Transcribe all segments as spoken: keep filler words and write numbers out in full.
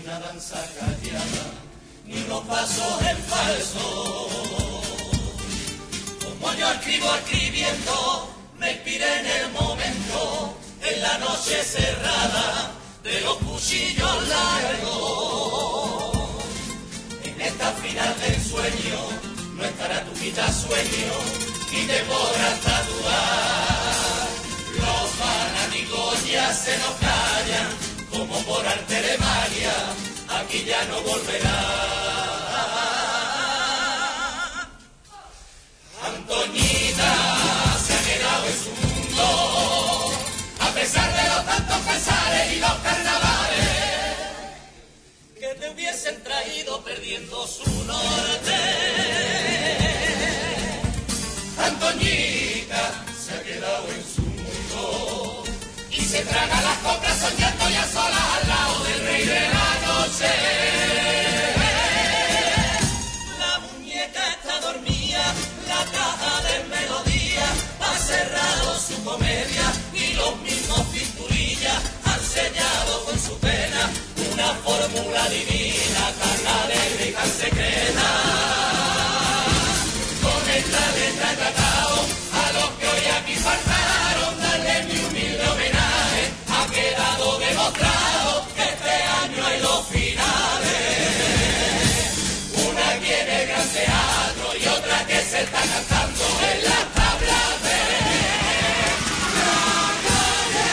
una danza callada, ni unos pasos en falso. Como yo escribo escribiendo, me inspiré en el momento, en la noche cerrada de los cuchillos largos. En esta final del sueño no estará tu vida sueño, ni te podrás tatuar. Los fanáticos ya se nos callan, como por arte de magia, aquí ya no volverá. Antoñita se ha quedado en su mundo, a pesar de los tantos pesares y los carnavales que te hubiesen traído perdiendo su norte. Antoñita se ha quedado en su mundo y se traga las coplas soñando ya sola al lado del rey de la noche. La muñeca está dormida, la caja de melodía ha cerrado su comedia y los mismos pinturillas han sellado con su pena una fórmula divina, tan alegre y tan secreta. Con esta letra he tratado a los que hoy aquí faltaron, darle mi humilde homenaje. Ha quedado demostrado que este año hay dos finales, una aquí en el Gran Teatro y otra que se está cantando en las tablas de la calle.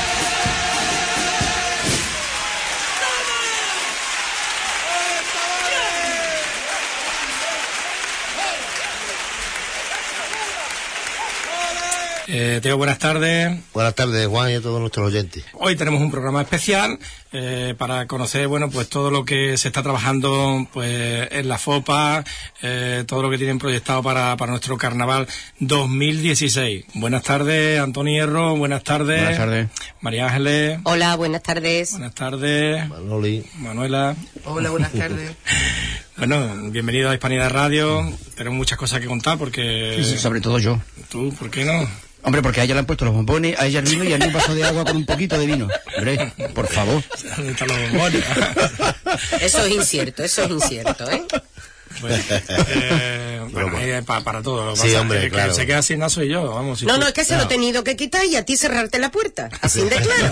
Eh, Teo, buenas tardes. Buenas tardes, Juan, y a todos nuestros oyentes. Hoy tenemos un programa especial eh, para conocer, bueno, pues todo lo que se está trabajando, pues, en la FOPA, eh, todo lo que tienen proyectado para, para nuestro Carnaval dos mil dieciséis. Buenas tardes, Antonio Hierro. Buenas tardes. Buenas tardes. María Ángeles. Hola, buenas tardes. Buenas tardes. Manoli. Manuela. Hola, buenas tardes. Bueno, bienvenido a Hispanidad Radio. Tenemos muchas cosas que contar porque... Sí, sí, sobre todo yo. ¿Tú? ¿Por qué no? Hombre, porque a ella le han puesto los bombones, a ella el vino y a mí un vaso de agua con un poquito de vino. Hombre, por favor. ¿Dónde están los bombones? Eso es incierto, eso es incierto, ¿eh? Bueno, eh, bueno, eh, para, para todo. Lo que Sí, pasa hombre, es que claro. se queda sin no soy yo, vamos. Si No, tú- no, es que se lo he tenido que quitar y a ti cerrarte la puerta. Así de claro.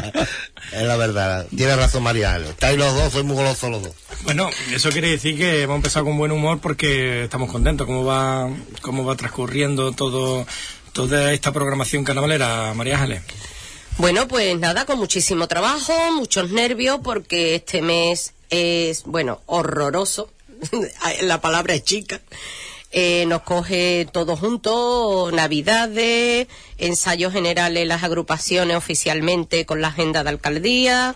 Es la verdad. Tiene razón, María. Estáis los dos, sois muy golosos los dos. Bueno, eso quiere decir que hemos empezado con buen humor porque estamos contentos. ¿Cómo va, cómo va transcurriendo todo, toda esta programación carnavalera, María Ángeles? Bueno, pues nada, con muchísimo trabajo, muchos nervios, porque este mes es, bueno, horroroso. La palabra es chica. Eh, nos coge todos juntos, navidades, ensayos generales, las agrupaciones oficialmente con la agenda de alcaldía,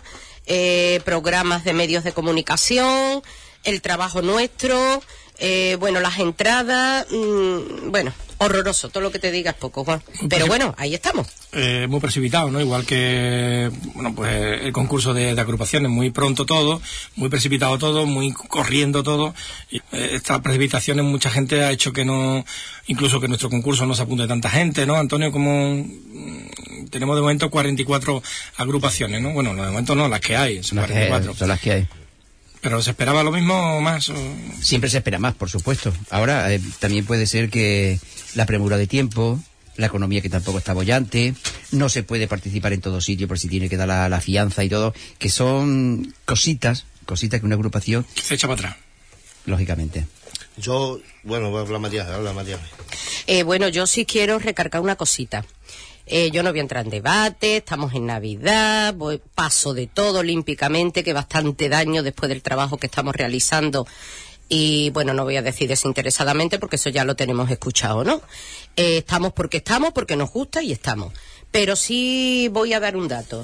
eh, programas de medios de comunicación, el trabajo nuestro, eh, bueno, las entradas, mmm, bueno, horroroso, todo lo que te diga es poco, Juan. Pero bueno, ahí estamos. Eh, muy precipitado, ¿no? Igual que, bueno, pues el concurso de, de agrupaciones, muy pronto todo, muy precipitado todo, muy corriendo todo. Y, eh, esta precipitación en mucha gente ha hecho que no, incluso que nuestro concurso no se apunte tanta gente, ¿no? Antonio, como mm, tenemos de momento cuarenta y cuatro agrupaciones, ¿no? Bueno, de momento no, las que hay, son Las que, cuarenta y cuatro. son las que hay. Pero ¿se esperaba lo mismo o más? O... Siempre se espera más, por supuesto. Ahora, eh, también puede ser que la premura de tiempo, la economía que tampoco está bollante, no se puede participar en todo sitio por si tiene que dar la, la fianza y todo, que son cositas, cositas que una agrupación... Se echa para atrás. Lógicamente. Yo, bueno, voy a hablar María, habla María. Eh, bueno, yo sí quiero recargar una cosita. Eh, yo no voy a entrar en debate, estamos en Navidad, voy, paso de todo olímpicamente, que bastante daño después del trabajo que estamos realizando. Y bueno, no voy a decir desinteresadamente porque eso ya lo tenemos escuchado, ¿no? Eh, estamos porque estamos, porque nos gusta y estamos. Pero sí voy a dar un dato.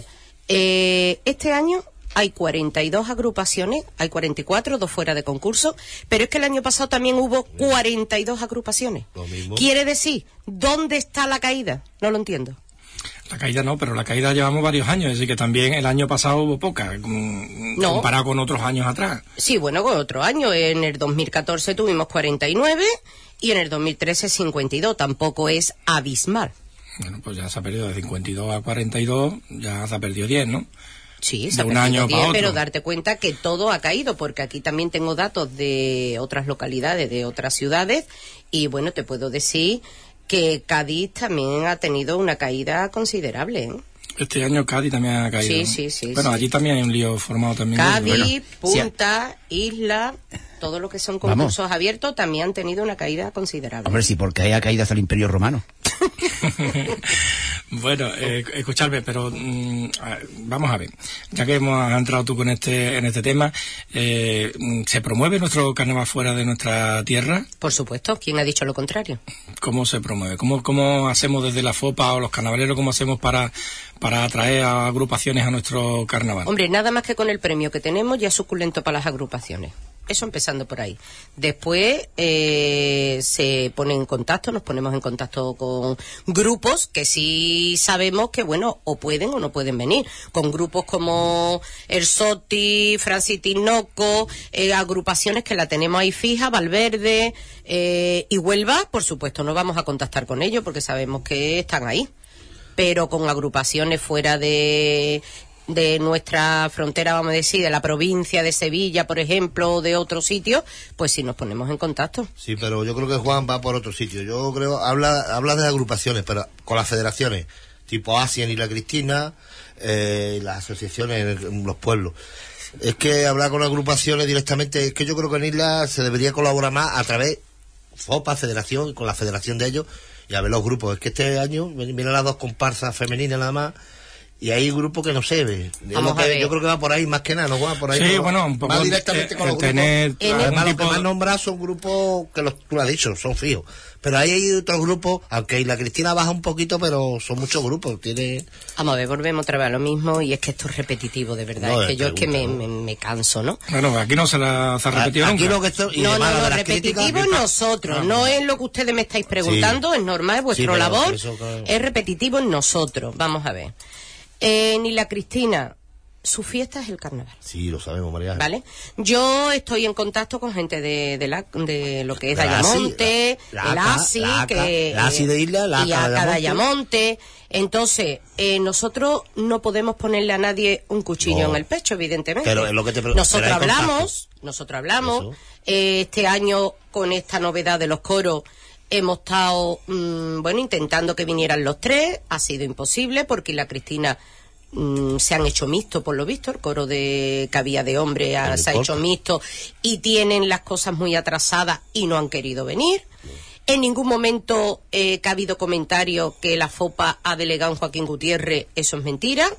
Eh, este año hay cuarenta y dos agrupaciones, hay cuarenta y cuatro, dos fuera de concurso, pero es que el año pasado también hubo cuarenta y dos agrupaciones. Lo mismo. Quiere decir, ¿dónde está la caída? No lo entiendo. La caída no, pero la caída llevamos varios años, así que también el año pasado hubo poca, mm, No. comparado con otros años atrás. Sí, bueno, con otro año. En el dos mil catorce tuvimos cuarenta y nueve y en el dos mil trece cincuenta y dos. Tampoco es abismal. Bueno, pues ya se ha perdido de cincuenta y dos a cuarenta y dos, ya se ha perdido diez, ¿no? Sí, se de ha un año perdido para diez, otro. pero darte cuenta que todo ha caído, porque aquí también tengo datos de otras localidades, de otras ciudades, y bueno, te puedo decir que Cádiz también ha tenido una caída considerable, ¿eh? Este año Cádiz también ha caído. Sí, sí, sí. Bueno, sí. allí también hay un lío formado también. Cádiz, Bueno, Punta, Isla, todo lo que son concursos Vamos. abiertos también han tenido una caída considerable. Hombre, sí, porque haya caído hasta el Imperio Romano. Bueno, eh, escuchadme, pero mm, a, vamos a ver, ya que hemos entrado tú con este en este tema, eh, ¿se promueve nuestro carnaval fuera de nuestra tierra? Por supuesto, ¿quién ha dicho lo contrario? ¿Cómo se promueve? ¿Cómo, cómo hacemos desde la FOPA o los carnavaleros, cómo hacemos para, para atraer a agrupaciones a nuestro carnaval? Hombre, nada más que con el premio que tenemos ya es suculento para las agrupaciones. Eso empezando por ahí. Después eh, se pone en contacto, nos ponemos en contacto con grupos que sí sabemos que, bueno, o pueden o no pueden venir. Con grupos como el Soti, Francis Tinoco, eh, agrupaciones que la tenemos ahí fija, Valverde eh, y Huelva, por supuesto, no vamos a contactar con ellos porque sabemos que están ahí. Pero con agrupaciones fuera de... de nuestra frontera, vamos a decir, de la provincia de Sevilla, por ejemplo, o de otro sitio, pues sí nos ponemos en contacto. Sí, pero yo creo que Juan va por otro sitio. Yo creo, habla habla de agrupaciones, pero con las federaciones, tipo Asien y la Cristina, eh, las asociaciones en los pueblos. Es que hablar con agrupaciones directamente, es que yo creo que en Isla se debería colaborar más a través FOPA, federación, con la federación de ellos, y a ver los grupos. Es que este año vienen las dos comparsas femeninas nada más, y hay grupos que no se ve. Yo creo que va por ahí más que nada, no va por ahí. Sí, no, bueno, un poco más directamente eh, con los tener, grupos. Además, tipo... los que más nombrar son grupos que los, tú lo has dicho, son fijos. Pero ahí hay otros grupos, aunque la Cristina baja un poquito, pero son muchos grupos. Tiene... Vamos a ver, volvemos otra vez a lo mismo, y es que esto es repetitivo, de verdad. No, es que es yo es que me, ¿no? me, me canso, ¿no? Bueno, aquí no se la se ha repetido aquí nunca. Lo que esto, y no, no, no, no, de repetitivo en nosotros, no, no, no. es lo que ustedes me estáis preguntando, Sí. es normal, es vuestra Sí, pero labor, eso, claro. es repetitivo en nosotros. Vamos a ver. Eh, ni la Cristina, su fiesta es el carnaval. Sí, lo sabemos, María. ¿Vale? Yo estoy en contacto con gente de, de, la, de lo que es De la Dayamonte, ASI, la- el la ASI, ACA, que, la ASI de Isla, la y ACA ACA Dayamonte. Dayamonte. Entonces, eh, nosotros no podemos ponerle a nadie un cuchillo No. en el pecho, evidentemente. Pero es lo que te pre- nosotros pero hay hablamos, nosotros hablamos. Eso. Eh, este año, con esta novedad de los coros, hemos estado, mmm, bueno, intentando que vinieran los tres. Ha sido imposible porque la Cristina... Mm, se han hecho mixto, por lo visto, el coro de que había de hombre ha- No se ha importa. hecho mixto y tienen las cosas muy atrasadas y no han querido venir. En ningún momento eh, que ha habido comentarios que la FOPA ha delegado en Joaquín Gutiérrez, eso es mentira.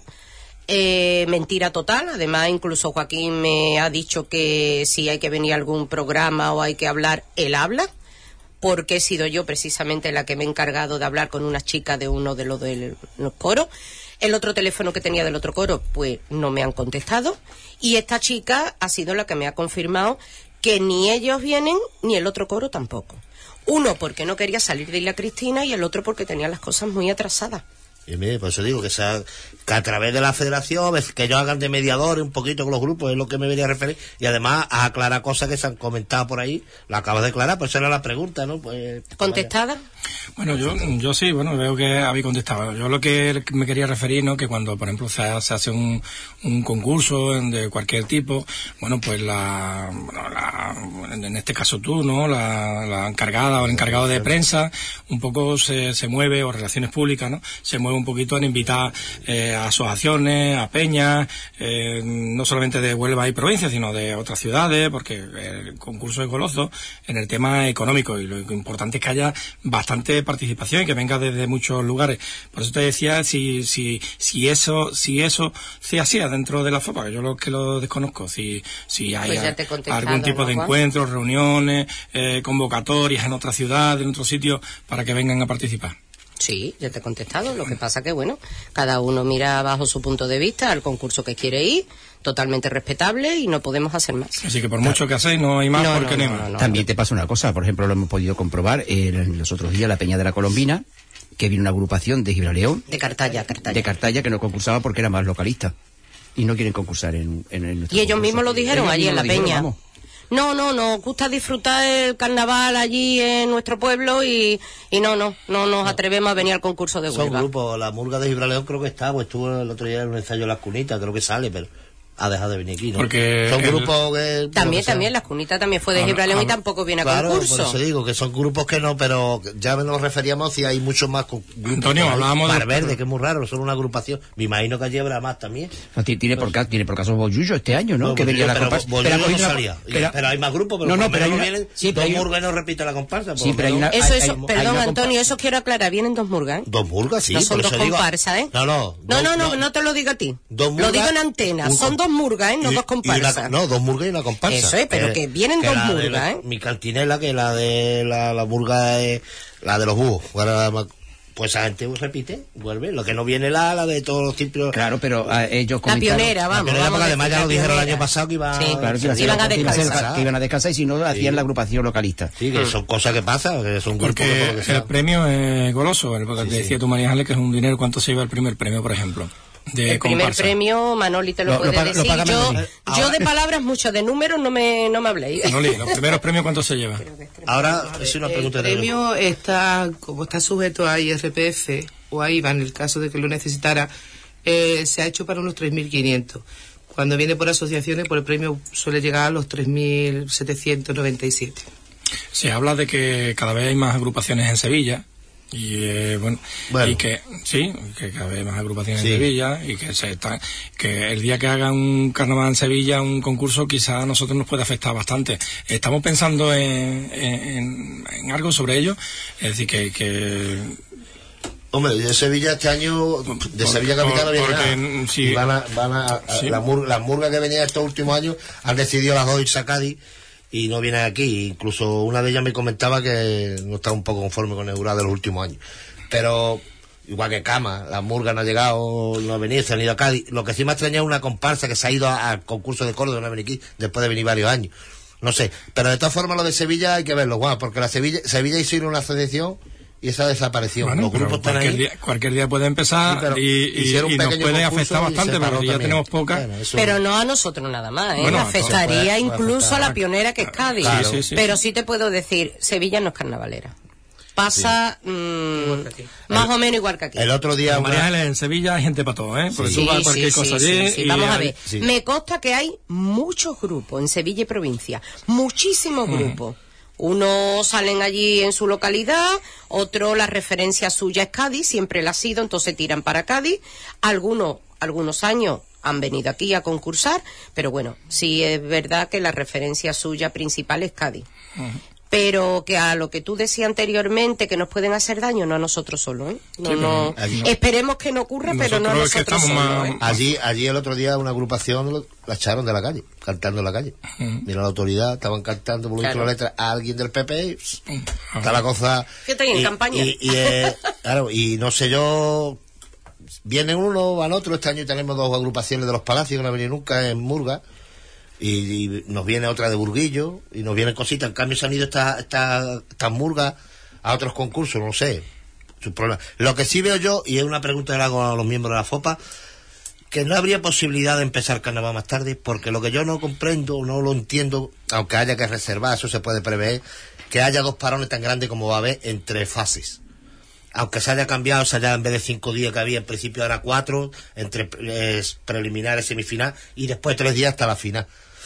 Eh, mentira total. Además, incluso Joaquín me ha dicho que si hay que venir a algún programa o hay que hablar, él habla, porque he sido yo precisamente la que me he encargado de hablar con una chica de uno de los de los coros. El otro teléfono que tenía del otro coro, pues no me han contestado. Y esta chica ha sido la que me ha confirmado que ni ellos vienen, ni el otro coro tampoco. Uno porque no quería salir de Isla Cristina y el otro porque tenía las cosas muy atrasadas. Y mire, por eso digo que, sea, que a través de la federación, que ellos hagan de mediadores un poquito con los grupos, es lo que me venía a referir. Y además a aclarar cosas que se han comentado por ahí. Lo acabas de aclarar, pues esa era la pregunta, ¿no? Pues, ¿Contestada? Bueno, yo yo sí, bueno, veo que habéis contestado. Yo lo que me quería referir, ¿no? Que cuando, por ejemplo, se, se hace un, un concurso de cualquier tipo, bueno, pues la, bueno, la en este caso tú, ¿no? La, la encargada o el encargado de prensa, un poco se, se mueve, o relaciones públicas, ¿no? Se mueve un poquito en invitar eh, a asociaciones, a peñas, eh, no solamente de Huelva y provincia, sino de otras ciudades, porque el concurso es goloso en el tema económico, y lo importante es que haya bastante participación y que venga desde muchos lugares. Por eso te decía si si si eso si eso se hacía dentro de la FOPA, que yo lo que lo desconozco, si si hay Pues ya te he contestado, algún tipo ¿no, de Juan? encuentros, reuniones, eh, convocatorias en otras ciudades, en otros sitios, para que vengan a participar. Sí, ya te he contestado. Lo que pasa que, bueno, cada uno mira bajo su punto de vista al concurso que quiere ir, totalmente respetable, y no podemos hacer más. Así que por mucho que hacéis, no hay más No, porque no, no, no, hay más. no, no. También te pasa una cosa, por ejemplo, lo hemos podido comprobar eh, los otros días, la Peña de la Colombina, que vino una agrupación de Gibraleón, De Cartaya, Cartaya. de Cartaya, que no concursaba porque era más localista. Y no quieren concursar en, en, en nuestro Y ellos concurso. mismos lo dijeron Ellos allí en mismos la lo dijeron, peña. vamos. No, no, nos gusta disfrutar el carnaval allí en nuestro pueblo y, y no, no, no nos no. atrevemos a venir al concurso de Huelva. Son grupos, la murga de Gibraleón creo que está, pues estuvo el otro día en un ensayo de Las Cunitas, creo que sale, pero ha dejado de venir aquí, ¿no? Porque son el... grupos que... También, también, Las Cunitas también fue de Gibraleón y tampoco viene a claro, concurso. Por eso digo, que son grupos que no, pero ya nos referíamos si hay muchos más grupos. Antonio, hablábamos Mar de... Verde, que es muy raro, son una agrupación. Me imagino que allí habrá más también. No, tiene, por caso, tiene por caso Bollullo este año, ¿no? no que venía la pero comparsa. Bollullo pero, no salía. Pero, pero hay más grupos, pero no, no, por pero hay una, vienen sí, dos hay murgas y no repite la comparsa. Sí, pero hay una... Eso, hay, eso, hay, perdón, hay Antonio, eso quiero aclarar, vienen dos murgas, ¿eh? Dos murgas, sí, no son por dos eso digo... comparsas, ¿eh? No, no. No, dos, no, no, no, no te lo digo a ti. Dos murgas, lo digo en antena, son dos murgas, ¿eh? No y, dos comparsas. Una, no, dos murgas y una comparsa. Eso es, pero que, que vienen que dos murgas, la, ¿eh? Mi cantinela, que la de la, la murga es la de los búhos. Pues esa gente repite, vuelve. Lo que no viene la, la de todos los tipos. Claro, pero uh, ellos La pionera, vamos. La pionera, vamos porque además ya lo dijeron el año pasado que iban, sí, claro, que iban, iban a descansar. descansar. Que iban a descansar y si no, sí. hacían la agrupación localista. Sí, que son cosas que pasan, que son grupos que por lo que sea. El premio es goloso, el porque sí, te decía sí. tú, María Ángeles, que es un dinero. ¿Cuánto se lleva el primer premio, por ejemplo? De el comparsa. primer premio, Manoli te lo, lo puede lo, decir. Lo yo, yo de palabras mucho, de números no me, no me habléis. Manoli, los primeros premios, ¿cuánto se lleva? Ahora es una pregunta. El premio está, como está sujeto a I R P F o a I V A en el caso de que lo necesitara, eh, se ha hecho para unos tres mil quinientos. Cuando viene por asociaciones, por el premio suele llegar a los tres mil setecientos noventa y siete. Se habla de que cada vez hay más agrupaciones en Sevilla. Y eh, bueno, bueno, y que sí, que cada vez más agrupaciones sí. en Sevilla y que se está, que el día que hagan un carnaval en Sevilla, un concurso, quizá a nosotros nos puede afectar bastante. Estamos pensando en, en, en algo sobre ello, es decir, que, que hombre, de Sevilla este año, de por, Sevilla capital no viene nada. Sí, van a, van a, a sí. la murga, las murgas que venían estos últimos años han decidido las dos irse a Cádiz y no vienen aquí. Incluso una de ellas me comentaba que no está un poco conforme con el jurado de los últimos años. Pero, igual que Cama, las murgas no han llegado, no han venido, se han ido a Cádiz. Lo que sí me ha extrañado es una comparsa que se ha ido al concurso de Córdoba, no ha venido aquí, después de venir varios años. No sé, pero de todas formas lo de Sevilla hay que verlo, guau, porque la Sevilla, Sevilla hizo una asociación y esa desapareció. Bueno, los grupos están cualquier ahí. Día, cualquier día puede empezar sí, y, y, y nos puede afectar bastante, porque ya tenemos pocas. Bueno, pero no a nosotros nada más, ¿eh? Bueno, afectaría puede, incluso puede afectar. A la pionera que es Cádiz. Claro. Sí, sí, sí, pero sí te puedo decir, Sevilla no es carnavalera. Pasa sí. mmm, más el, o menos igual que aquí. El otro día... María Ángeles, en Sevilla hay gente para todo, ¿eh? Porque sí, tú vas a cualquier sí, cosa sí, allí... Sí, sí. Vamos a ver, sí. me consta que hay muchos grupos en Sevilla y provincia, muchísimos mm. grupos. Unos salen allí en su localidad, otro la referencia suya es Cádiz, siempre la ha sido, entonces tiran para Cádiz. Algunos, algunos años han venido aquí a concursar, pero bueno, sí es verdad que la referencia suya principal es Cádiz. Uh-huh. Pero que a lo que tú decías anteriormente, que nos pueden hacer daño, no a nosotros solos, ¿eh? No, sí, no. no. Esperemos que no ocurra, nosotros pero no a nosotros solos. Más... ¿eh? Allí, allí el otro día una agrupación la echaron de la calle, cantando en la calle. Uh-huh. Mira la autoridad, estaban cantando por claro. la letra a alguien del P P, uh-huh. está la cosa... ¿Qué está ahí en campaña? Y, y, eh, claro, y no sé yo... Vienen uno, van otro. Este año tenemos dos agrupaciones de los Palacios que no han venido nunca en Murga. Y, y nos viene otra de Burguillo y nos vienen cositas. En cambio se han ido estas esta, esta murgas a otros concursos, no sé, sus problemas. Lo que sí veo yo, y es una pregunta que le hago a los miembros de la FOPA, que no habría posibilidad de empezar carnaval más tarde, porque lo que yo no comprendo, no lo entiendo, aunque haya que reservar, eso se puede prever, que haya dos parones tan grandes como va a haber entre fases. Aunque se haya cambiado, se haya en vez de cinco días que había en principio ahora cuatro, entre eh, preliminares, semifinal, y después tres días hasta la final.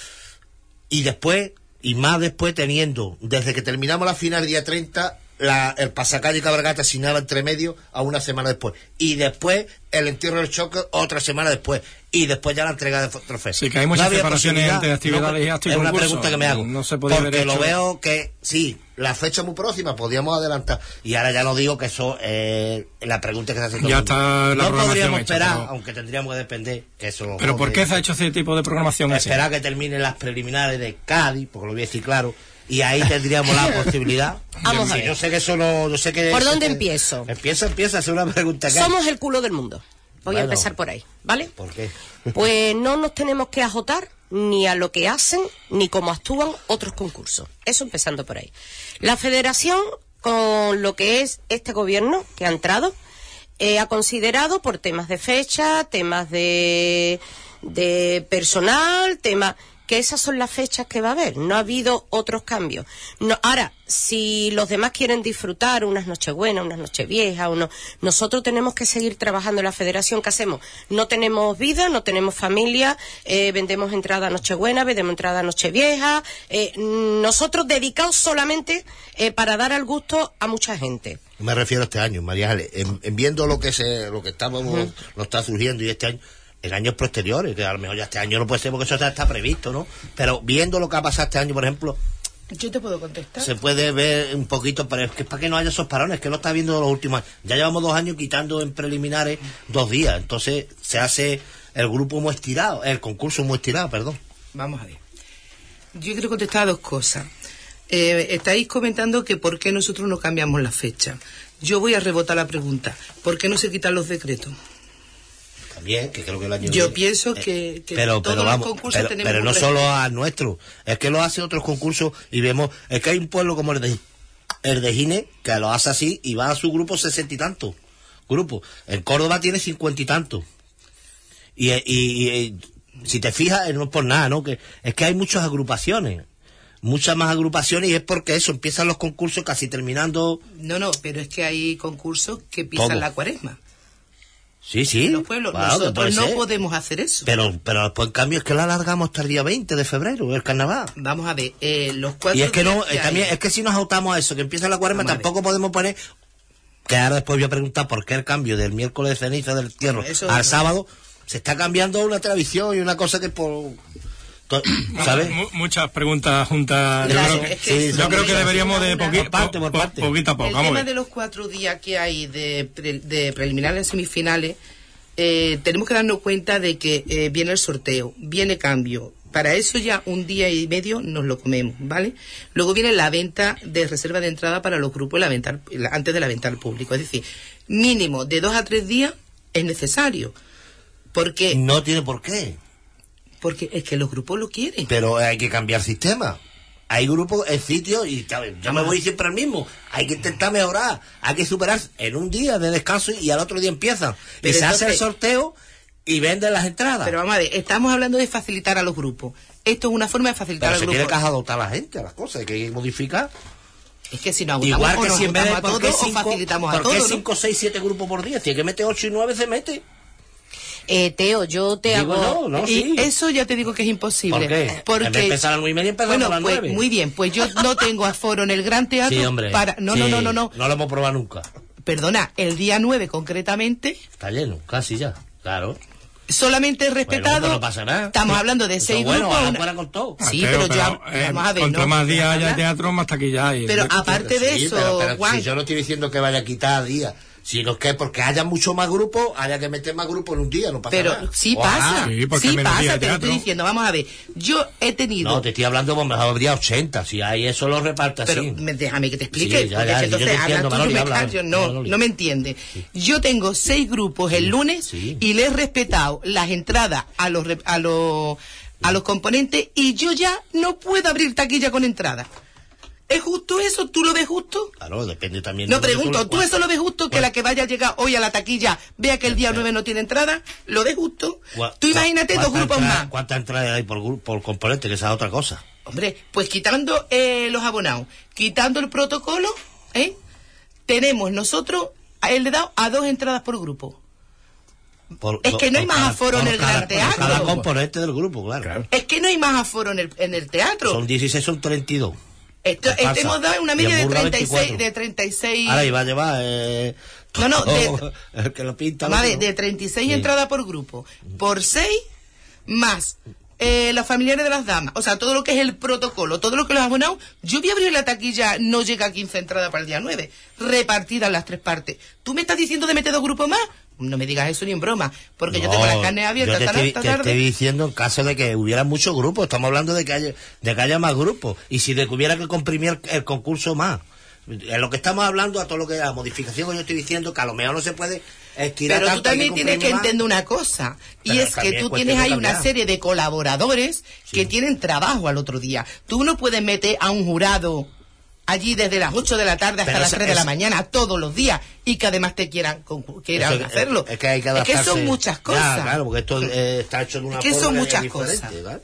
Y después, y más después teniendo, desde que terminamos la final el día treinta, la, el pasacalle y cabalgata asignaba entre medio a una semana después. Y después el entierro del choque otra semana después. Y después ya la entrega de trofeos. Sí, que hay muchas no separaciones entre actividades no, y actos y es concursos. una pregunta que me hago. No se podía porque haber hecho... lo veo que, sí, la fecha muy próxima, podíamos adelantar. Y ahora ya lo digo que eso es eh, la pregunta que se hace todo ya el mundo. Está la no podríamos hecha, esperar, pero... aunque tendríamos que depender. Que eso ¿Pero por qué se ha hecho ese tipo de programación? Esperar ese? Que terminen las preliminares de Cádiz, porque lo voy a decir claro. Y ahí tendríamos la posibilidad. Vamos a ver. Yo sé que eso no... Yo sé que ¿Por dónde que, empiezo? Empieza, empieza a hacer una pregunta. Que Somos el culo del mundo. Voy bueno, a empezar por ahí, ¿vale? ¿Por qué? Pues no nos tenemos que ajotar ni a lo que hacen ni cómo actúan otros concursos. Eso empezando por ahí. La federación, con lo que es este gobierno que ha entrado, eh, ha considerado por temas de fecha, temas de, de personal, temas... que que esas son las fechas que va a haber, no ha habido otros cambios. No, ahora, si los demás quieren disfrutar unas Nochebuenas, unas Nocheviejas, uno, nosotros tenemos que seguir trabajando en la federación. ¿Qué hacemos? No tenemos vida, no tenemos familia, eh, vendemos entrada a Nochebuena, vendemos entrada a Nochevieja, eh, nosotros dedicados solamente eh, para dar al gusto a mucha gente. Me refiero a este año, María Ángeles, en, en viendo lo que se, lo que estamos, uh-huh. nos está surgiendo y este año, en años posteriores, que a lo mejor ya este año no puede ser porque eso ya está previsto, ¿no? Pero viendo lo que ha pasado este año, por ejemplo, yo te puedo contestar. Se puede ver un poquito, pero es que es para que no haya esos parones, que lo está viendo los últimos años. Ya llevamos dos años quitando en preliminares dos días, entonces se hace el grupo muy estirado, el concurso muy estirado, perdón. Vamos a ver. Yo quiero contestar a dos cosas. Eh, estáis comentando que por qué nosotros no cambiamos la fecha. Yo voy a rebotar la pregunta. ¿Por qué no se quitan los decretos? También, que creo que el año Yo viene. pienso que, que pero, todos pero, vamos, los concursos pero, tenemos pero no un solo a nuestro, es que lo hace otros concursos y vemos, es que hay un pueblo como el de el de Gine, que lo hace así y va a su grupo sesenta y tantos grupos. En Córdoba tiene cincuenta y tantos. Y, y, y si te fijas, no es por nada, ¿no? Que es que hay muchas agrupaciones. Muchas más agrupaciones y es porque eso, empiezan los concursos casi terminando. No, no, pero es que hay concursos que pisan ¿Cómo? La cuaresma. Sí, sí. En los pueblos, claro, nosotros no ser. podemos hacer eso. Pero, pero después, en cambio, es que la alargamos hasta el día veinte de febrero, el carnaval. Vamos a ver, eh, los cuatro Y es que no, que eh, también, hay... es que si nos autamos a eso, que empieza la cuaresma, Vamos tampoco podemos poner, que ahora después voy a preguntar por qué el cambio del miércoles de ceniza del entierro Bueno, al no. sábado, se está cambiando una tradición y una cosa que por... ¿Sabes? M- muchas preguntas juntas. Claro, yo creo, es que sí, yo creo que deberíamos de una- poqui- por parte, por po- parte. poquito a poco. El Vamos a tema ver. de los cuatro días que hay de, pre- de preliminares semifinales, eh, tenemos que darnos cuenta de que eh, viene el sorteo, viene cambio. Para eso ya un día y medio nos lo comemos, ¿vale? Luego viene la venta de reserva de entrada para los grupos la venta, la, antes de la venta al público. Es decir, mínimo de dos a tres días es necesario. Porque, No tiene por qué. porque es que los grupos lo quieren. Pero hay que cambiar sistema. Hay grupos en sitios y ¿sabes? Yo me voy siempre al mismo. Hay que intentar mejorar. Hay que superar en un día de descanso y al otro día empiezan. Pero y se entonces- hace el sorteo y venden las entradas. Pero vamos a ver, estamos hablando de facilitar a los grupos. Esto es una forma de facilitar Pero al se grupo. tiene que adoptar a la gente a las cosas. Hay que modificar. Es que si nos agotamos Igual o que nos si en vez de agotamos a ¿por qué todos o cinco, facilitamos a ¿por qué todos, ¿no? cinco, seis, siete grupos por día? Si hay que meter ocho y nueve, se mete. Eh, Teo, yo te Digo, hago... no, no, Y sí. eso ya te digo que es imposible. ¿Por qué? Porque, En vez de empezar a las nueve y media, empezamos bueno, a las pues, nueve. muy bien, pues yo no tengo aforo en el Gran Teatro Sí, hombre. para... No, Sí, no, no, no, no. No lo hemos probado nunca. Perdona, el día nueve concretamente, Está lleno, casi ya. Claro. solamente respetado... Bueno, pues no pasa nada. Estamos hablando de Eso seis bueno, grupos... ahora una- fuera con todo. Sí, Mateo, pero ya... eh, vamos a ver, cuanto ¿no? más días Déjame haya de hablar. teatro, más taquilla hay. Pero Eh, aparte de Sí, eso, pero, pero Juan... si yo no estoy diciendo que vaya a quitar días, sino que porque haya mucho más grupos, haya que meter más grupos en un día, no pasa Pero nada. sí Ojalá. pasa, Sí, porque sí menos días pasa, de te lo estoy teatro. diciendo. Vamos a ver, yo he tenido... No, te estoy hablando, pues mejor habría ochenta, si hay eso lo reparte Pero así. me- déjame que te explique, Sí, ya, porque ya, es que yo te entonces hablas entiendo, tú, yo Manoli, me habla, callo, habla, no, Manoli. no me entiende. Yo tengo seis grupos el lunes sí. y le he respetado las entradas a los re- a los a los componentes y yo ya no puedo abrir taquilla con entrada. ¿Es justo eso? ¿Tú lo ves justo? Claro, depende también. No de lo que pregunto, lo- ¿tú eso lo ves justo? Que Bueno. la que vaya a llegar hoy a la taquilla vea que el día nueve no tiene entrada, ¿lo ves justo? Gua- Tú imagínate dos ¿cuántas grupos entradas- más. ¿Cuántas entradas hay por, gru- por componente? Que esa es otra cosa. Hombre, pues quitando eh, los abonados, quitando el protocolo, ¿eh? tenemos nosotros, él le da a dos entradas por grupo. Por- Es que no hay por más cada- aforo en por el cada- Gran por Teatro. Cada componente del grupo, claro. Es que no hay más aforo en el, en el teatro. Son dieciséis, son treinta y dos. Esto, ¿qué pasa? este hemos dado una Y media en de Burla treinta y seis, veinticuatro. de treinta y seis. Ahora iba a llevar. Eh, No, no, de- el que lo pinta. Vamos a lo ver, que no. de treinta y seis Sí. entradas por grupo, por seis más eh, los familiares de las damas, o sea, todo lo que es el protocolo, todo lo que los abonados, yo voy a abrir la taquilla, no llega a quince entradas para el día nueve, repartidas en las tres partes. ¿Tú me estás diciendo de meter dos grupos más? No me digas eso ni en broma, porque yo No, tengo las carnes abiertas yo te hasta estoy, esta te tarde. estoy diciendo en caso de que hubiera muchos grupos. Estamos hablando de que haya, de que haya más grupos. Y si de que hubiera que comprimir el, el concurso más. En lo que estamos hablando, a todo lo que la modificación que yo estoy diciendo, que a lo mejor no se puede estirar Pero tú tanto, hay también tienes que comprimir más. entender una cosa, y Pero es que también tú es cuestión tienes ahí de una cambiar. serie de colaboradores que tienen trabajo al otro día. Tú no puedes meter a un jurado allí desde las ocho de la tarde hasta Pero las eso- tres de la eso- mañana todos los días y que además te quieran, concu- quieran Eso- hacerlo. Es que hay que Es que adaptarse. son muchas Ya, cosas. claro, porque esto eh, está hecho de una Es que forma son que es muchas diferente, cosas. ¿vale?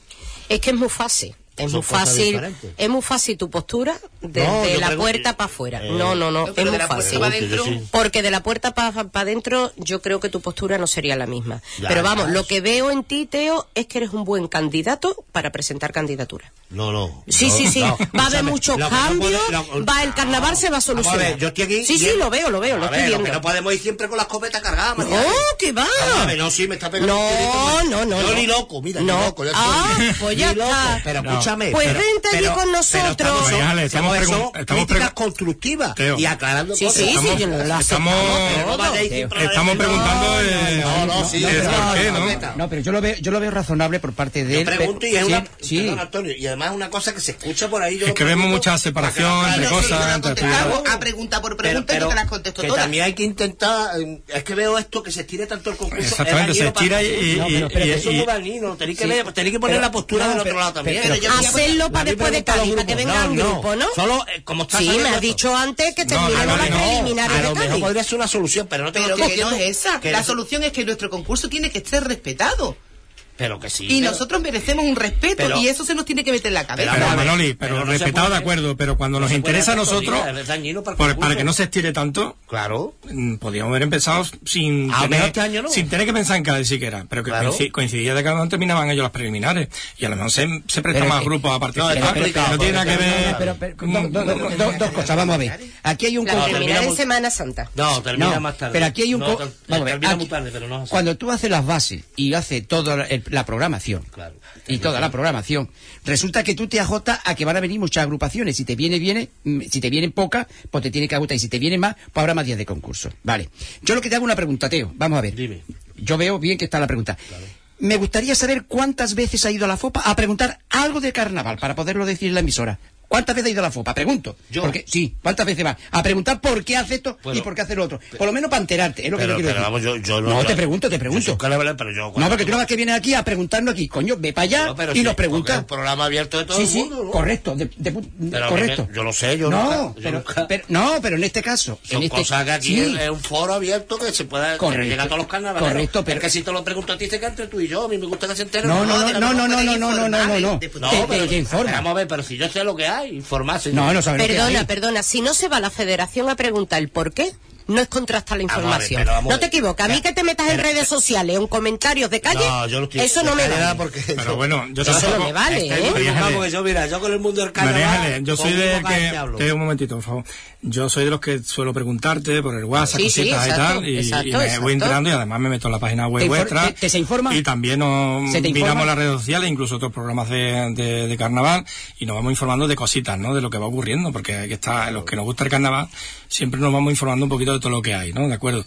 Es que es muy fácil. Es Son muy cosas fácil, diferentes. es muy fácil tu postura desde No, yo la pregunto- puerta para afuera. Eh, no, no, no, no, es pero muy de la puerta fácil. para adentro, Sí, sí. Porque de la puerta para adentro yo creo que tu postura no sería la misma. Ya, Pero vamos, ya. lo que veo en ti, Teo, es que eres un buen candidato para presentar candidatura. No, no. Sí, no, sí, sí. no. Va a haber Escúchame, muchos lo que no cambios, puede- lo- va el carnaval se va a Vamos solucionar. a ver, yo estoy aquí. Sí, y- sí, lo veo, lo veo, lo A estoy ver, viendo. que no podemos ir siempre con la escopeta cargada, No, María. que va. Vamos a ver, no, sí, me está pegando. No, un tirito, no, no, Yo no. ni loco, mira, No. ni loco. Ya Ah, estoy. pues ya Ni loco. está. Pero No. escúchame. Pues pero- vente allí pero- con pero nosotros. estamos- Oye, Ale, estamos Eso, pregun- estamos críticas pregun- constructivas Teo. y aclarando Sí, cosas. sí, Estamos- sí, yo lo estamos- aceptamos Pero no todo. vayáis siempre a la Estamos de- preguntando No, eh, no, no, sí, el no, por qué, no, ¿no? no, No, pero yo lo veo, yo lo veo razonable por parte de Yo él. pregunto y pero- es sí, una... sí. Perdón, Antonio, y además es una cosa que se escucha por ahí. Yo Es lo que vemos pregunto mucha separación para que- entre Claro, cosas, sí, yo la entre contesto. privado. A pregunta por Pero, pregunta pero yo te las contesto que todas. también hay que intentar, eh, es que veo esto que se estire tanto el concurso. Exactamente, es se dañino para estira el y- concurso. y- No, pero y- eso es y- muy dañino, tenéis que, sí. ver- tenéis que poner Pero- la postura no, del pero- otro lado también. pero- Yo- Hacerlo para a mí después de pregunta a los Cádiz, para que grupos. venga un No, no, grupo, ¿no? Solo, eh, como está Sí, saliendo me has esto, dicho antes que No, terminemos no, las no, preliminares a de lo mejor Cádiz. podría ser una solución, pero no te Pero lo estoy que no diciendo es esa. que La eso- solución es que nuestro concurso tiene que ser respetado. Pero que sí. Y pero- nosotros merecemos un respeto pero- y eso se nos tiene que meter en la cabeza. Pero, a ver, Manoli, pero pero no se respetado de puede- acuerdo, pero cuando no nos se puede interesa a hacer nosotros, tonterías, es dañino para el por- concurso. para que no se estire tanto, Claro. mm, podríamos haber empezado sin A lo mejor tener, este año no. sin tener que pensar en cada siquiera, pero que Claro. coinci- coincidía de que no terminaban ellos las preliminares y a lo mejor se, se presta Pero más que- grupos a participar. No, está complicado, no tiene nada que porque- ver. Pero, pero, con- do- do- do- do- dos cosas, vamos a ver. Aquí hay un La No, concurso. preliminar en terminamos- Semana Santa. No, termina No, más tarde. pero aquí hay un No, co- ter- vamos a ver, termina aquí- muy tarde, pero no es así. Cuando tú haces las bases y haces toda la, el- la programación Claro. y toda la programación, resulta que tú te ajotas a que van a venir muchas agrupaciones. Si te viene viene, mm, si te vienen pocas, pues te tiene que agotar, y si te vienen más, pues habrá más días de concurso. Vale. Yo lo que te hago una pregunta, Teo. Vamos a ver. Dime. Yo veo bien que está la pregunta. Me gustaría saber cuántas veces ha ido a la FOPA a preguntar algo de carnaval para poderlo decir en la emisora. ¿Cuántas veces ha ido a la FOPA? Pregunto. Yo. Porque, sí, ¿cuántas veces va? A preguntar por qué hace esto Bueno, y por qué hace lo otro. Por lo menos para enterarte, es lo que Pero, yo quiero pero decir. vamos, yo, yo No, yo- te pregunto, te yo pregunto. soy un carnaval, pero yo... No, porque tú no vas que vienes aquí a preguntarnos aquí, coño, ve para allá No, pero y sí, nos porque es preguntas. un programa abierto de todo Sí, el sí, mundo, ¿no? correcto, de- de pu- Pero correcto. que- yo lo sé, yo no, nunca- yo pero, nunca- pero- no, pero en este caso, Son en este, cosas que aquí sí, es, es un foro abierto que se pueda Correcto. que llega a todos los carnavales. Correcto, pero- Es que si te lo pregunto a ti, se que entre tú y yo, a mí me gusta que se enteren. No, no, no, de no, lo no, que no, pueden no, no, no, no, no, no, informar, No, te, pero, te- te informa. Vamos a ver, pero si yo sé lo que hay, informarse. No, no sabes lo que Perdona, hay. perdona, si no se va a la federación a preguntar el por qué, no es contrastar la Vamos a ver, información. pero vamos a No te ver. equivocas, a mí que te metas en Pero- redes sociales o en comentarios de calle, No, yo no estoy eso no me calidad vale. porque Pero bueno, yo Eso tampoco- no me vale, Estáis ¿eh? muy María equivocados Ángeles. porque yo, mira, yo con el mundo del María carnaval... Ángeles, yo soy con de poca gente que, hablo. te- un momentito, por favor. Yo soy de los que suelo preguntarte por el WhatsApp, Sí, sí, cositas y exacto, tal, y, exacto, y me exacto. voy enterando y además me meto en la página web ¿Te infor- vuestra. te- te se informa? Y también nos ¿Se te informa? miramos las redes sociales, incluso otros programas de, de, de carnaval, y nos vamos informando de cositas, ¿no? De lo que va ocurriendo, porque hay que estar, los que nos gusta el carnaval, siempre nos vamos informando un poquito de todo lo que hay, ¿no? De acuerdo.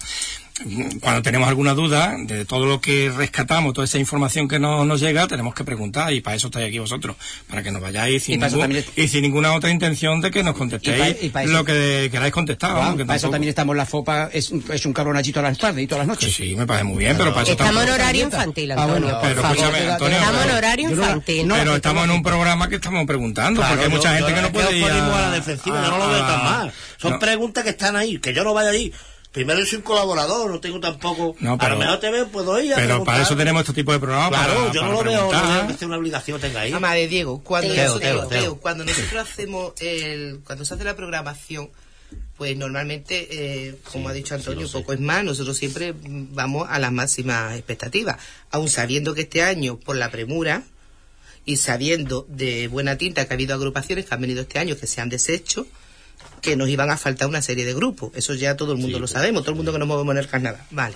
Cuando tenemos alguna duda de todo lo que rescatamos, toda esa información que no, nos llega, tenemos que preguntar, y para eso estáis aquí vosotros, para que nos vayáis sin, Y para eso ningún- también y sin ninguna otra intención de que nos contestéis Y para- y para eso- lo que queráis contestar. Juan, vamos, que para eso tampoco- también estamos en la FOPA, es, un- es un cabronachito a las tardes y todas las Sí, noches. sí, me parece muy bien, pero para eso Estamos en tampoco- horario infantil, Ah, Antonio, bueno, por pero favor. escúchame, Antonio, Estamos en pero- horario yo no la- infantil. no, pero que estamos en un estamos- programa que estamos preguntando, Claro, porque hay yo- mucha yo gente que es no puede os ir ponemos a, a la defensiva, a- yo no lo veo a- tan mal. Son no. preguntas que están ahí, que yo no vaya allí. Primero yo soy un colaborador, no tengo tampoco... No, a pero- lo mejor te veo, puedo ir a Pero preguntar. para eso tenemos este tipo de programas. Claro, para, yo no para lo veo, no preguntar. veo que sea una obligación tenga ahí. Ama de Diego, cuando, Teo, nosotros, Teo, Teo. Teo, cuando nosotros hacemos el, cuando se hace la programación, pues normalmente, eh, como ha dicho Antonio, poco es más, nosotros siempre mm, vamos a las máximas expectativas, aun sabiendo que este año, por la premura, y sabiendo de buena tinta que ha habido agrupaciones que han venido este año que se han deshecho, que nos iban a faltar una serie de grupos. Eso ya todo el mundo lo sabemos, todo el mundo que nos movemos en el carnaval. Vale.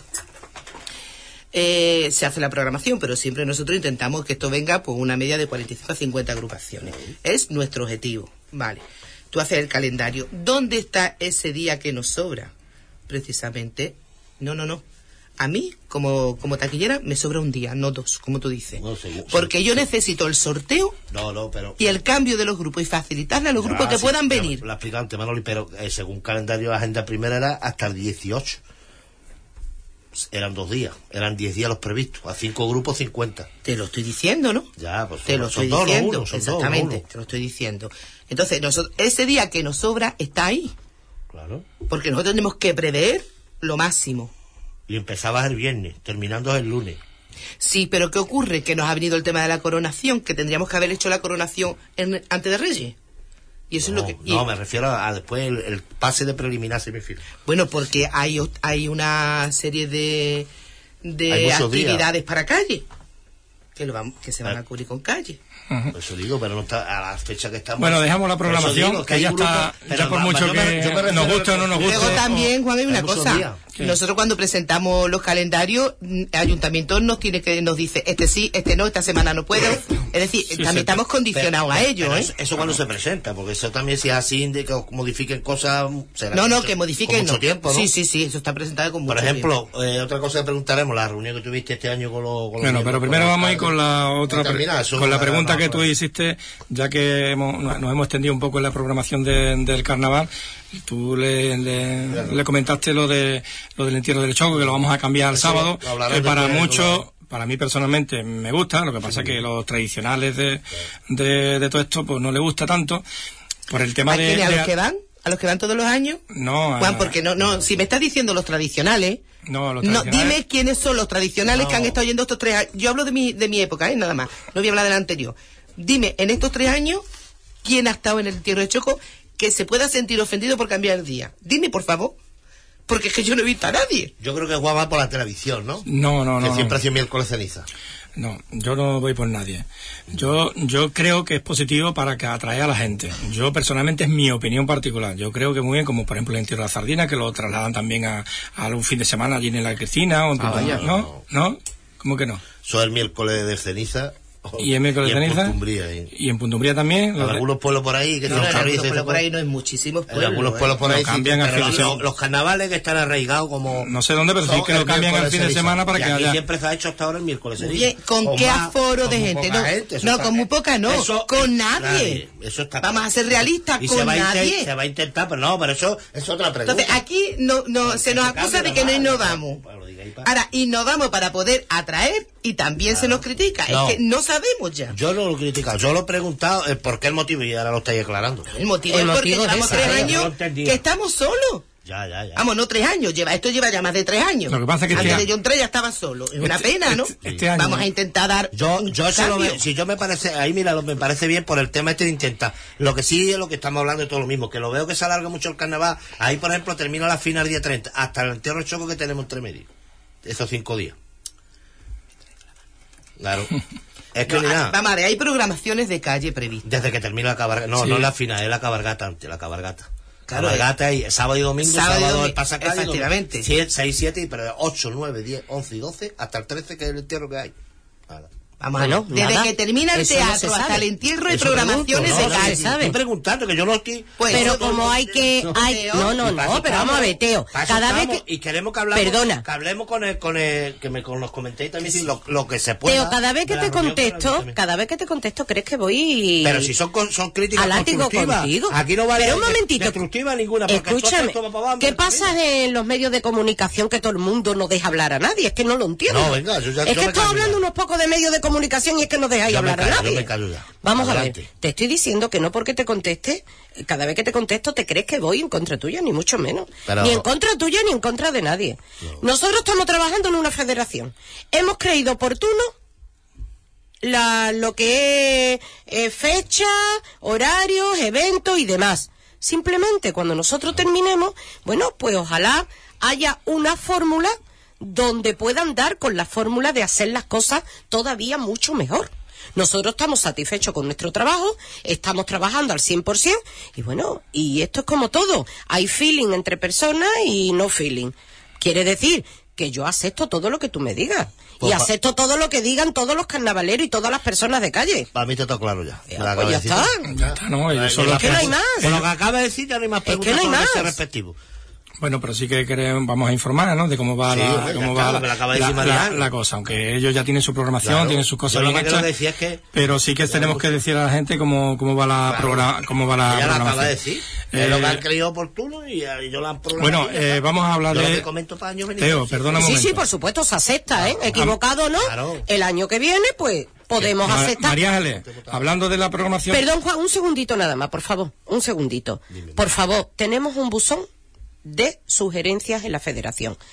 Eh, se hace la programación, pero siempre nosotros intentamos que esto venga por una media de cuarenta y cinco a cincuenta agrupaciones. Es nuestro objetivo. Vale. Tú haces el calendario. ¿Dónde está ese día que nos sobra? Precisamente, no, no, no. A mí, como, como taquillera, me sobra un día, no dos, como tú dices. No, seguro, Porque yo necesito el sorteo No, no, pero... y el cambio de los grupos y facilitarle a los Ya, grupos que sí, puedan pero venir. Lo ha explicado antes Manoli, pero eh, según calendario de agenda primera era hasta el dieciocho. Eran dos días, eran diez días los previstos, a cinco grupos cincuenta. Te lo estoy diciendo, ¿no? Ya, pues Te son- lo son estoy dos, no diciendo. uno, son dos, no Exactamente, uno. te lo estoy diciendo. Entonces, nosotros, ese día que nos sobra está ahí. Claro. Porque nosotros tenemos que prever lo máximo. Y empezabas el viernes, terminando el lunes. Sí, pero ¿qué ocurre? Que nos ha venido el tema de la coronación, que tendríamos que haber hecho la coronación en, antes de Reyes. Y eso no, es lo que... Y, no, me refiero a, a después el, el pase de preliminar semifinal. bueno, porque hay, hay una serie de, de Hay muchos actividades días. para calle, que, lo van, que se van a cubrir con calle. Por eso digo, pero no está a la fecha que estamos. Bueno, dejamos la Por eso programación, digo que hay ya grupos, está, pero ya por va- mucho yo me- que yo me refiero nos a- guste o no nos guste. Luego también, Juan, hay una hay muchos cosa. días. ¿Qué? Nosotros cuando presentamos los calendarios, mm, el ayuntamiento nos tiene que nos dice, este sí, este no, esta semana no puedo. Es decir, Sí, también sí, estamos condicionados a Pero- ello, pero ¿eh? Eso, eso cuando se presenta, porque eso también si es así, de que modifiquen cosas. será No, con no, mucho- que modifiquen con mucho no. tiempo, ¿no? Sí, sí, sí, eso está presentado con mucho Por ejemplo, tiempo. eh, otra cosa que preguntaremos, la reunión que tuviste este año con los. Con los Bueno, miembros, pero primero con vamos a ir alcalde. con la otra, No pre- termina, eso con la no- pregunta no, que no, tú no. hiciste, ya que hemos- nos nos hemos extendido un poco en la programación de- del carnaval. Tú le, le, le comentaste lo de lo del entierro del Choco, que lo vamos a cambiar al Eso sábado, lo hablaremos que para después, muchos, lo- para mí personalmente me gusta, lo que pasa es que los tradicionales de, de, de todo esto pues no le gusta tanto, por el tema ¿A de... quiénes? ¿A de- los que van? ¿A los que van todos los años? No, a- Juan, porque no, no, si me estás diciendo los tradicionales, No, los no, tradicionales- dime quiénes son los tradicionales que han estado yendo estos tres años. Yo hablo de mi, de mi época, ¿eh? Nada más. No voy a hablar del anterior. Dime, en estos tres años, ¿quién ha estado en el entierro de Choco que se pueda sentir ofendido por cambiar el día? Dime, por favor. Porque es que yo no he visto a nadie. Yo creo que Juan va por la televisión, ¿no? No, no, Que no. siempre ha sido miércoles ceniza. No, yo no voy por nadie. Yo yo creo que es positivo para que atrae a la gente. Yo personalmente es mi opinión particular. Yo creo que muy bien, como por ejemplo el entierro de la Sardina, que lo trasladan también a, a un fin de semana allí en la Cristina o en Ah, vaya. ¿no? ¿No? ¿Cómo que no? Eso es el miércoles de ceniza. ¿Y el miércoles de en ceniza? Puntumbría, y- Y en Puntumbría también. En Los- algunos pueblos por ahí que No, tienen en carriles algunos y pueblos esas por ahí cosas. no hay muchísimos En pueblos. algunos ¿eh? pueblos por Lo ahí cambian sí, al pero fin de los, semana. los carnavales que están arraigados como... No sé dónde, pero sí son que lo el cambian al miércoles fin de ceniza. semana para Y que aquí haya... siempre se ha hecho hasta ahora el miércoles Muy ceniza. bien, ¿con O qué más, aforo con de muy gente? poca No, gente, eso no está- con muy poca no, eso- con nadie. Eso está Vamos claro. a ser realistas, Y con se va a intent- nadie. se va a intentar, pero no, pero eso es otra pregunta. Entonces, aquí no, no, se nos acusa de que no innovamos. Ahora, innovamos para poder atraer y también se nos critica. No. Es que no sabemos ya. Yo no lo he criticado, yo lo he preguntado el por qué el motivo y ahora lo estáis aclarando. El motivo El es porque motivo es llevamos ese, tres ¿eh? Yo lo años entendí. que estamos solos. Ya, ya, ya. Vamos, no tres años, lleva, esto lleva ya más de tres años. Lo que pasa es que antes este de yo entrar ya estaba solo. Es una este- pena, ¿no? este- este año- Vamos a intentar dar Yo, un yo eso lo cambio. ve- si yo me parece, ahí mira, lo- me parece bien por el tema este de intentar. Lo que sí es lo que estamos hablando de todo lo mismo, que lo veo que se alarga mucho el carnaval. Ahí, por ejemplo, termina la final el día treinta, hasta el entierro de Choco que tenemos entre medio. Esos cinco días. Claro. Es que No, ni nada. vamos a ver, hay programaciones de calle previstas. Desde que termina la cabargata. No, Sí. no es la final, es la cabargata antes, la cabargata. Claro, cabargata y sábado y domingo, sábado sábado, y domingo, el pasacalle. efectivamente. seis, siete, pero ocho, nueve, diez, once y doce, hasta el trece, que es el entierro que hay. Nada. Vamos Bueno, a ver, desde nada. que termina el Eso no teatro se hasta sabe. el entierro hay Eso programaciones pregunto, de no, calle. sí, ¿sabe? Estoy preguntando, que yo no estoy... Pues Pero eso- como hay que... no, hay, Teo. no, no, Y para eso no, pero vamos a ver, Teo. para eso Cada vez estamos, que... y queremos que hablemos, Perdona. que hablemos con el, con el, que me con los comentéis también, sí, lo, lo que se pueda. Teo, cada vez que de la te reunión con el contesto, ayuntamiento. cada vez que te contesto, crees que voy... Pero si son, con- son críticas al látigo constructivas. contigo. Aquí no vale Pero un de- momentito. destructiva ninguna, porque Escúchame, entonces esto va para abajo, ¿qué ¿no? pasa en los medios de comunicación que todo el mundo no deja hablar a nadie? Es que no lo entiendo. No, venga, yo ya- es yo que me estoy callo hablando ya. unos pocos de medios de comunicación y es que no dejáis Yo me hablar a callo, nadie. yo me callo ya. Vamos Adelante. a ver, te estoy diciendo que no porque te conteste, cada vez que te contesto te crees que voy en contra tuya, ni mucho menos. Pero- Ni en contra tuya ni en contra de nadie. Nosotros estamos trabajando en una federación. Hemos creído oportuno la, lo que es eh, fecha, horarios, eventos y demás. Simplemente cuando nosotros terminemos, bueno, pues ojalá haya una fórmula donde puedan dar con la fórmula de hacer las cosas todavía mucho mejor. Nosotros estamos satisfechos con nuestro trabajo, estamos trabajando al cien por ciento y bueno, y esto es como todo, hay feeling entre personas y no feeling. Quiere decir que yo acepto todo lo que tú me digas Pues y va- acepto todo lo que digan todos los carnavaleros y todas las personas de calle. Para mí está todo claro ya. Eh, Me lo pues acaba ya de decir. está. Ya está, no, ellos Eh, son eh, los Es que no hay que- más. Con lo que acaba de decir ya no hay más que preguntas no hay sobre más. ese respectivo. Bueno, pero sí que queremos, vamos a informar, ¿no? De cómo va, Sí, la, hombre, ya cómo está, va lo que le acaba de la, decir la- Mariano. la cosa. Aunque ellos ya tienen su programación, Claro. tienen sus cosas Yo lo bien que quiero hechas. decir es que- Pero sí que tenemos que decir a la gente cómo, cómo va la, Claro. programa, cómo va la Ella lo acaba programación. de decir. Eh, Es lo que han creído oportuno y eh, yo lo han programado. Bueno, y ya está. eh, vamos a hablar Yo lo de... que comento para años venideros, Teo, sí. perdona un Sí, momento. sí, por supuesto, se acepta, ¿eh? Equivocado o no, Claro. el año que viene, pues podemos Ma- aceptar. María Ángeles, hablando de la programación... Perdón, Juan, un segundito nada más, por favor, un segundito. Por favor, tenemos un buzón de sugerencias en la federación.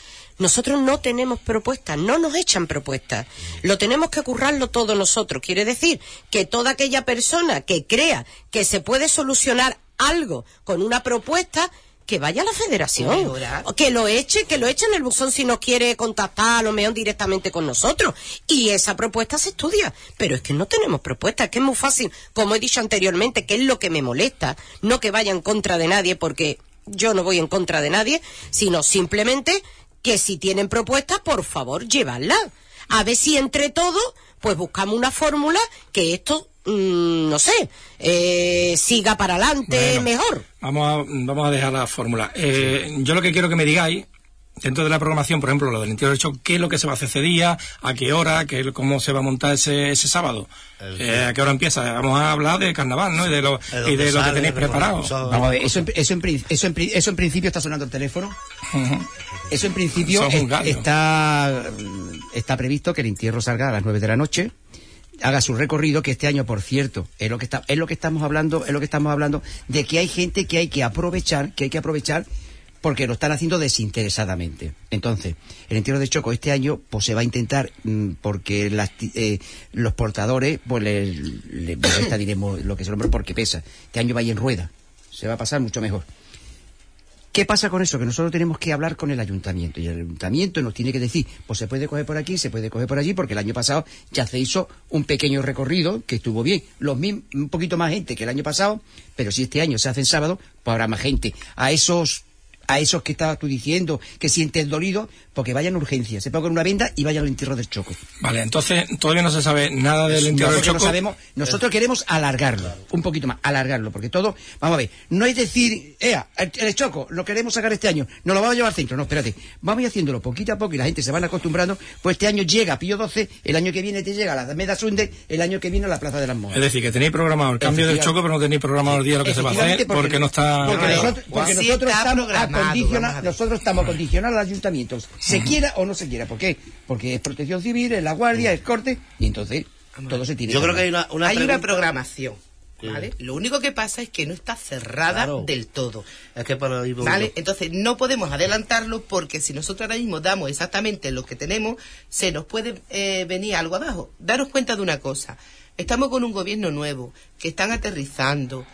Nosotros no tenemos propuestas, no nos echan propuestas. Lo tenemos que currarlo todo nosotros. Quiere decir que toda aquella persona que crea que se puede solucionar algo con una propuesta, que vaya a la federación, que lo eche, que lo eche en el buzón si no quiere contactar a lo mejor directamente con nosotros, y esa propuesta se estudia. Pero es que no tenemos propuesta, es que es muy fácil, como he dicho anteriormente, que es lo que me molesta, no que vaya en contra de nadie, porque yo no voy en contra de nadie, sino simplemente que si tienen propuestas, por favor, llevadlas. A ver si entre todos, pues buscamos una fórmula que esto, mmm, no sé, eh, siga para adelante bueno, mejor. Vamos a, vamos a dejar la fórmula. Eh, yo lo que quiero que me digáis, dentro de la programación, por ejemplo, lo del entierro del Choco, ¿qué es lo que se va a hacer ese día? ¿A qué hora? ¿Qué, ¿Cómo se va a montar ese, ese sábado? Eh, ¿A qué hora empieza? Vamos a hablar de carnaval, ¿no? Y de lo, y de lo que tenéis preparado. Vamos a ver, eso, eso, en, eso, en, eso en principio está sonando el teléfono. Uh-huh. Eso en principio es, está, está previsto que el entierro salga a las nueve de la noche, haga su recorrido, que este año, por cierto, es lo que está, es lo que estamos hablando, es lo que estamos hablando, de que hay gente que hay que aprovechar, que hay que aprovechar porque lo están haciendo desinteresadamente. Entonces, el entierro de Choco este año pues se va a intentar, mmm, porque las, eh, los portadores pues le, le molesta, diremos, lo que es el hombre, porque pesa. Este año va a ir en rueda, se va a pasar mucho mejor. ¿Qué pasa con eso? Que nosotros tenemos que hablar con el ayuntamiento, y el ayuntamiento nos tiene que decir, pues se puede coger por aquí, se puede coger por allí, porque el año pasado ya se hizo un pequeño recorrido que estuvo bien. Los mismos, un poquito más gente que el año pasado, pero si este año se hace en sábado, pues habrá más gente. A esos a esos que estabas tú diciendo, que sientes dolido, porque vayan a urgencias, se pongan una venda y vayan al entierro del Choco. Vale, entonces todavía no se sabe nada del entierro del Choco. No sabemos, nosotros queremos alargarlo, un poquito más, alargarlo, porque todo, vamos a ver, no es decir, ea, el, el Choco, lo queremos sacar este año, nos lo vamos a llevar al centro, no, espérate, vamos a ir haciéndolo poquito a poco y la gente se van acostumbrando, pues este año llega Pío doce, el año que viene te llega a la Meda Sunde, el año que viene a la Plaza de las Mojas. Es decir, que tenéis programado el cambio del Choco, pero no tenéis programado el día lo que se va a hacer, porque, porque no está... Porque nosotros, porque sí nosotros estamos acondicionados, nosotros estamos condicionados al ayuntamiento, se uh-huh. quiera o no se quiera. ¿Por qué? Porque es protección civil, es la guardia, es corte, y entonces todo se tiene. Yo creo que hay una, una, hay una programación, ¿vale? Sí. Lo único que pasa es que no está cerrada claro. del todo. Es que para ir ¿vale? Entonces no podemos adelantarlo, porque si nosotros ahora mismo damos exactamente lo que tenemos, se nos puede eh, venir algo abajo. Daros cuenta de una cosa. Estamos con un gobierno nuevo, que están aterrizando.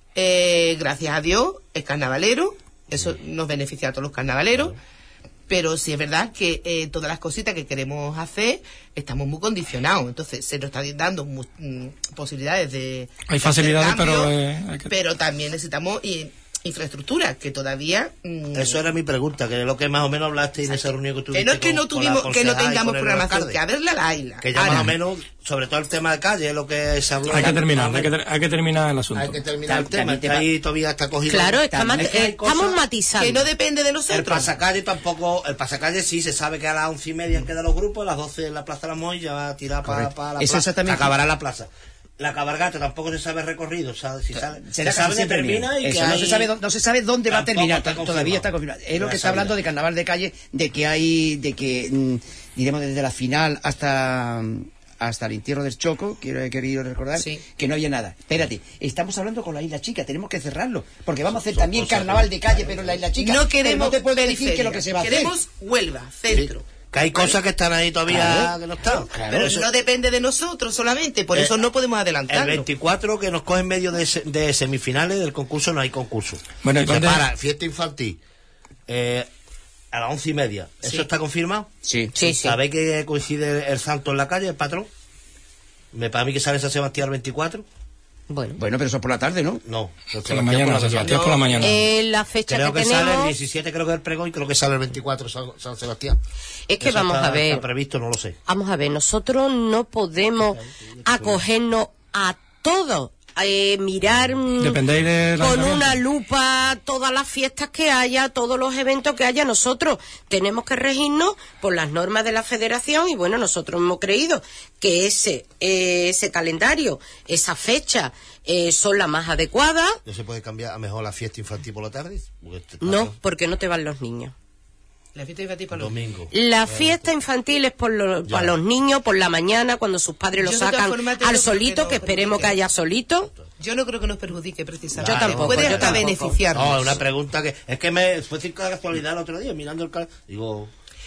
Eh, gracias a Dios, es carnavalero. Eso nos beneficia a todos los carnavaleros. Claro. Pero sí es verdad que eh, todas las cositas que queremos hacer estamos muy condicionados. Entonces se nos están dando mu- m- posibilidades de... Hay facilidades, cambio, pero... Eh, hay que... Pero también necesitamos y, infraestructura, que todavía... Mm, eso era mi pregunta, que es lo que más o menos hablaste en esa reunión que tuviste. Que no es que no tuvimos, que no tengamos programación, que a verla la isla. Que ya Ahora, más o menos, sobre todo el tema de calle, es lo que se habló. Hay que terminar, hay que, ter- hay que terminar el asunto. Hay que terminar el tema, que ahí todavía está cogido. Claro, está mat- eh, estamos matizando. Que no depende de nosotros. El pasacalle tampoco, el pasacalle sí, se sabe que a las once y media quedan los grupos, a las doce en la Plaza de la Moy, ya va a tirar para pa la Eso plaza, exactamente. acabará la plaza. La cabalgata tampoco se sabe recorrido, o sea, si sale, se sabe que termina y eso, que no hay... se sabe no se sabe dónde va a terminar, está todavía está confirmado. Es lo que está hablando de carnaval de calle, de que hay, de que mm, diremos desde la final hasta hasta el entierro del Choco, quiero he querido recordar, sí. que no había nada. Espérate, estamos hablando con la Isla Chica, tenemos que cerrarlo, porque vamos a hacer también carnaval de calle, pero en la Isla Chica no queremos, no te puedo decir que lo que se va a hacer. Queremos Huelva, centro. Sí. Que hay cosas que están ahí todavía claro, que no están. Claro, pero eso no depende de nosotros solamente, por eh, eso no podemos adelantarlo. El veinticuatro que nos coge en medio de, de semifinales del concurso, no hay concurso. Bueno, se para fiesta infantil eh, a las once y media. ¿Eso sí. está confirmado? Sí. sí, sí. ¿Sabéis que coincide el santo en la calle, el patrón? Me para mí que sale San Sebastián el veinticuatro. Bueno. bueno, pero eso por la tarde, ¿no? No, por la mañana, San Sebastián por la mañana. Eh, la fecha creo que, que tenemos... sale el diecisiete, creo que es el pregón, y creo que sale el veinticuatro San, San Sebastián. Es que eso vamos está, a ver. Está previsto, no lo sé. Vamos a ver, nosotros no podemos acogernos a todo. Eh, mirar de con una lupa todas las fiestas que haya, todos los eventos que haya. Nosotros tenemos que regirnos por las normas de la federación y bueno, nosotros hemos creído que ese eh, ese calendario, esa fecha eh, son las más adecuadas. ¿No se puede cambiar a mejor la fiesta infantil por la tarde? Porque no, porque no te van los niños. La fiesta infantil para los domingo. La fiesta infantil es por lo, para los niños por la mañana cuando sus padres lo sacan al solito, que, que esperemos que haya solito. Yo no creo que nos perjudique precisamente. Yo tampoco. Puede yo hasta beneficiarnos. No, una pregunta que es que me fue decir con la actualidad el otro día mirando el cal... digo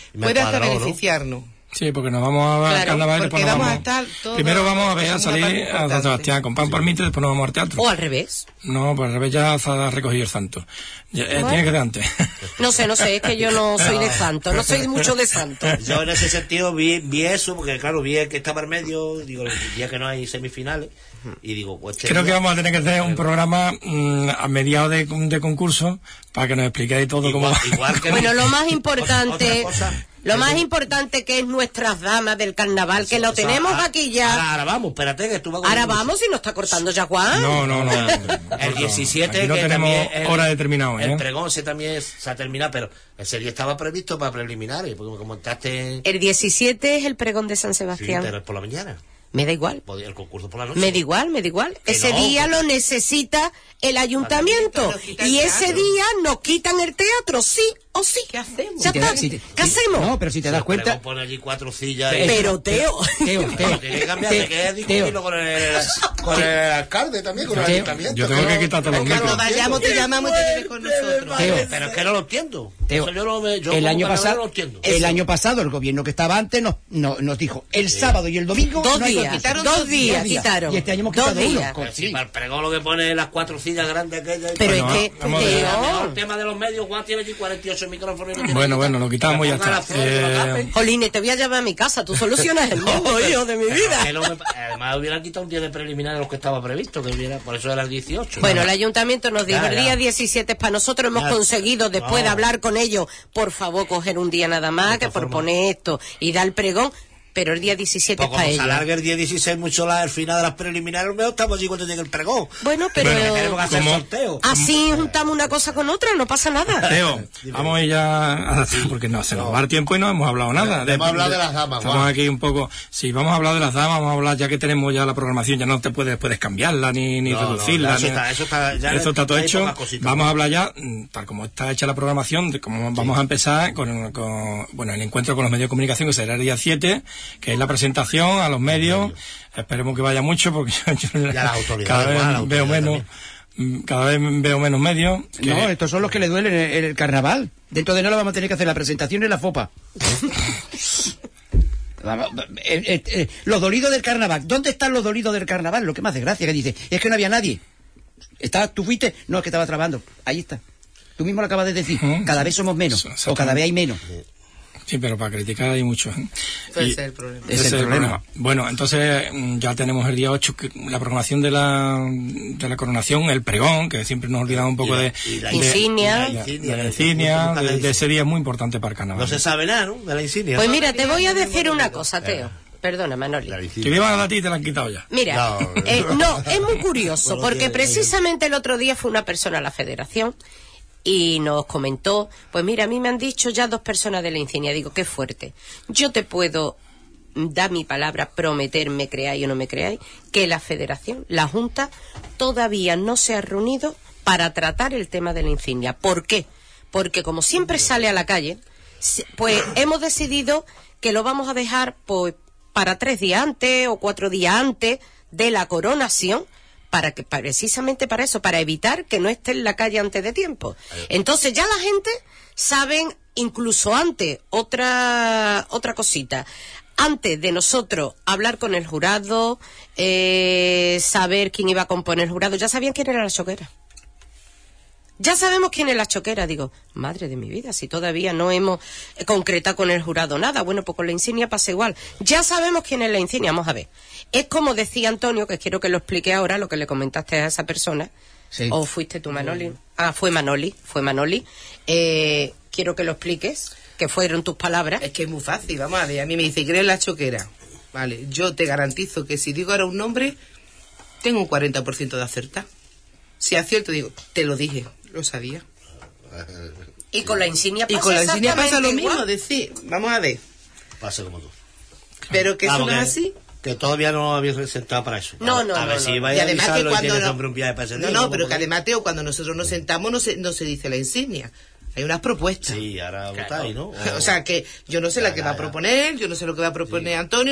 Me puede hasta cuadró, ¿no? beneficiarnos. Sí, porque nos vamos a ver Claro, carnaval y después porque nos vamos vamos. a estar todos- Primero vamos a ver a es una parte salir a San importante. Sebastián con pan por mitre, después nos vamos al teatro. O al revés. No, pues al revés ya se ha recogido el santo. Ya, eh, Bueno. Tiene que ser antes. No sé, no sé, es que yo no soy de santo, no soy mucho de santo. Yo en ese sentido vi, vi eso, porque claro, vi que estaba en medio, digo, el día que no hay semifinales, y digo, pues este Creo que día- vamos a tener que hacer un programa mm, a mediados de, de concurso para que nos expliquéis todo cómo igual, va. igual que Bueno, lo más Otra importante, cosa, lo más importante que es nuestras damas del carnaval, que lo o sea, tenemos ahora- aquí ya. Ahora, ahora vamos, espérate que tú vas con Ahora el- vamos y nos está cortando ya Juan. No, no, no. no, El diecisiete, Aquí no que tenemos también el- hora determinada, El ¿eh? pregón se también se ha terminado, pero ese día estaba previsto para preliminares, porque me comentaste. El diecisiete es el pregón de San Sí, Sebastián. pero es por la mañana. Me da igual. Podía- El concurso por la noche. Me da igual, me da igual. Que Ese no, día que- lo necesita el ayuntamiento. Nos quita el Y ese teatro. día nos quitan el teatro, sí o sí. ¿Qué hacemos? Ya Si te está. da- si te- ¿Qué si- hacemos? No, pero si te das El cuenta... pregón pone allí cuatro sillas. y- Pero, Teo. Teo, Bueno, Teo, tiene que cambiar, Teo, te quedas Teo, discutiendo con el, con el alcalde también, con el Teo, ayuntamiento. yo tengo que quitar todos los Es que no micros. lo Cuando entiendo. vayamos te llamamos y te vienes con nosotros. Teo. Pero es que no lo entiendo. Teo, Eso yo no me- yo el como año carnaval pasado, no lo entiendo. el año pasado el gobierno que estaba antes nos, no- nos dijo el sábado y el domingo Dos no hay días, concurso. dos días quitaron. Y este año hemos Dos quitado días. uno. Pero si para el pregón lo que pone es las cuatro sillas grandes aquellas. Pero Bueno, es que, vamos a ver. Teo, El tema de los medios, Juan tiene aquí cuarenta y ocho micrófonos. y no tiene Bueno, que bueno, quitar. lo quitamos y ya Que ponga está. la flor y lo Eh, tape. Jolines, te voy a llevar a mi casa, tú solucionas el mundo, hijo de mi vida. Que no me- Además hubieran quitado un día de preliminar de los que estaba previsto, que hubiera, por eso era el dieciocho. Bueno, el ayuntamiento nos dijo, Ya, el ya. día diecisiete es para nosotros, hemos Ya. conseguido, después de No. hablar con ellos, por favor, coger un día nada más, De que todas formas. propone esto y da el pregón, pero el día diecisiete Pues es para como se ellos. alargue el día dieciséis mucho la, el final de las preliminares, mejor estamos allí cuando llegue el pregón. Bueno, pero Que tenemos que hacer ¿cómo? sorteo. así juntamos una cosa con otra, no pasa nada. Teo, vamos a ir ya a- porque no se nos va el tiempo y no hemos hablado nada. Hemos hablado de las damas, Estamos Juan. aquí un poco. Si vamos a hablar de las damas, vamos a hablar ya que tenemos ya la programación, ya no te puedes puedes cambiarla ni, ni No, no, reducirla. ya eso ni- está- eso está- ya eso está todo hay hecho. pocas cositas. Vamos a hablar ya, mm, tal como está hecha la programación, de cómo vamos a empezar con, con, bueno, el encuentro con los medios de comunicación, que será el día siete, que es la presentación a los medios. Esperemos que vaya mucho porque yo, yo Y a las autoridades, cada vez igual, a las veo autoridades menos. mm, Cada vez veo menos medios. que- No, estos son los que le duelen en el, en el carnaval. Dentro de no vamos a tener que hacer la presentación en la fopa. Vamos, eh, eh, eh, los dolidos del carnaval. ¿Dónde están los dolidos del carnaval? Lo que más desgracia que dice. Es que no había nadie. ¿Está, ¿Tú fuiste? No, es que estaba trabajando. Ahí está. Tú mismo lo acabas de decir. Ujú. Cada vez somos menos. Exactamente. O cada vez hay menos. Sí, pero para criticar hay mucho. ¿eh? Ese Y- es el problema. Ese es el problema. Bueno, entonces mm, ya tenemos el día ocho, que- la programación de la, de la coronación, el pregón, que siempre nos olvidamos un poco de, y la de- insignia. y la de la insignia, de, de ese día es muy importante para el carnaval. No se sabe nada, ¿no? De la insignia. Pues mira, te voy a decir una cosa, Teo. Perdona, Manoli. Que le iban a dar a ti y te la han quitado ya. Mira, No, eh, no, es muy curioso, Bueno, porque tiene- precisamente el otro día fue una persona a la federación y nos comentó, pues mira, a mí me han dicho ya dos personas de la insignia, digo, qué fuerte. Yo te puedo dar mi palabra, prometer, me creáis o no me creáis, que la federación, la Junta, todavía no se ha reunido para tratar el tema de la insignia. ¿Por qué? Porque como siempre sale a la calle, se- pues hemos decidido que lo vamos a dejar pues para tres días antes o cuatro días antes de la coronación, para que precisamente para eso, para evitar que no esté en la calle antes de tiempo. Entonces ya la gente saben incluso antes otra otra cosita. Antes de nosotros hablar con el jurado, eh, saber quién iba a componer el jurado, ya sabían quién era la choquera. Ya sabemos quién es la choquera. Digo, madre de mi vida, si todavía no hemos eh, concretado con el jurado nada. Bueno, pues con la insignia pasa igual. Ya sabemos quién es la insignia. Vamos a ver. Es como decía Antonio, que quiero que lo explique ahora, lo que le comentaste a esa persona. Sí. ¿O fuiste tú, Manoli? Ah, fue Manoli, fue Manoli. Eh, quiero que lo expliques, que fueron tus palabras. Es que es muy fácil, vamos a ver. A mí me dice, ¿crees la choquera? Vale, yo te garantizo que si digo ahora un nombre, tengo un cuarenta por ciento de acertar. Si acierto, digo, te lo dije, lo sabía. Y con la insignia Y pasa con la insignia pasa lo exactamente mismo, igual. decir, vamos a ver. Pase como tú. Pero que eso Vamos, no es que- así. Que todavía no habéis sentado para eso. No, A- no, A ver no, si no. vais Y a además que avisarlo y cuando tienes no, hombre un viaje para ese no, día, no, ¿no? pero que Porque- además, Teo, cuando nosotros nos sentamos no se, no se dice la insignia. Hay unas propuestas. Sí, ahora votáis, ¿no? O sea, que yo no sé la que va a proponer, yo no sé lo que va a proponer Antonio. no-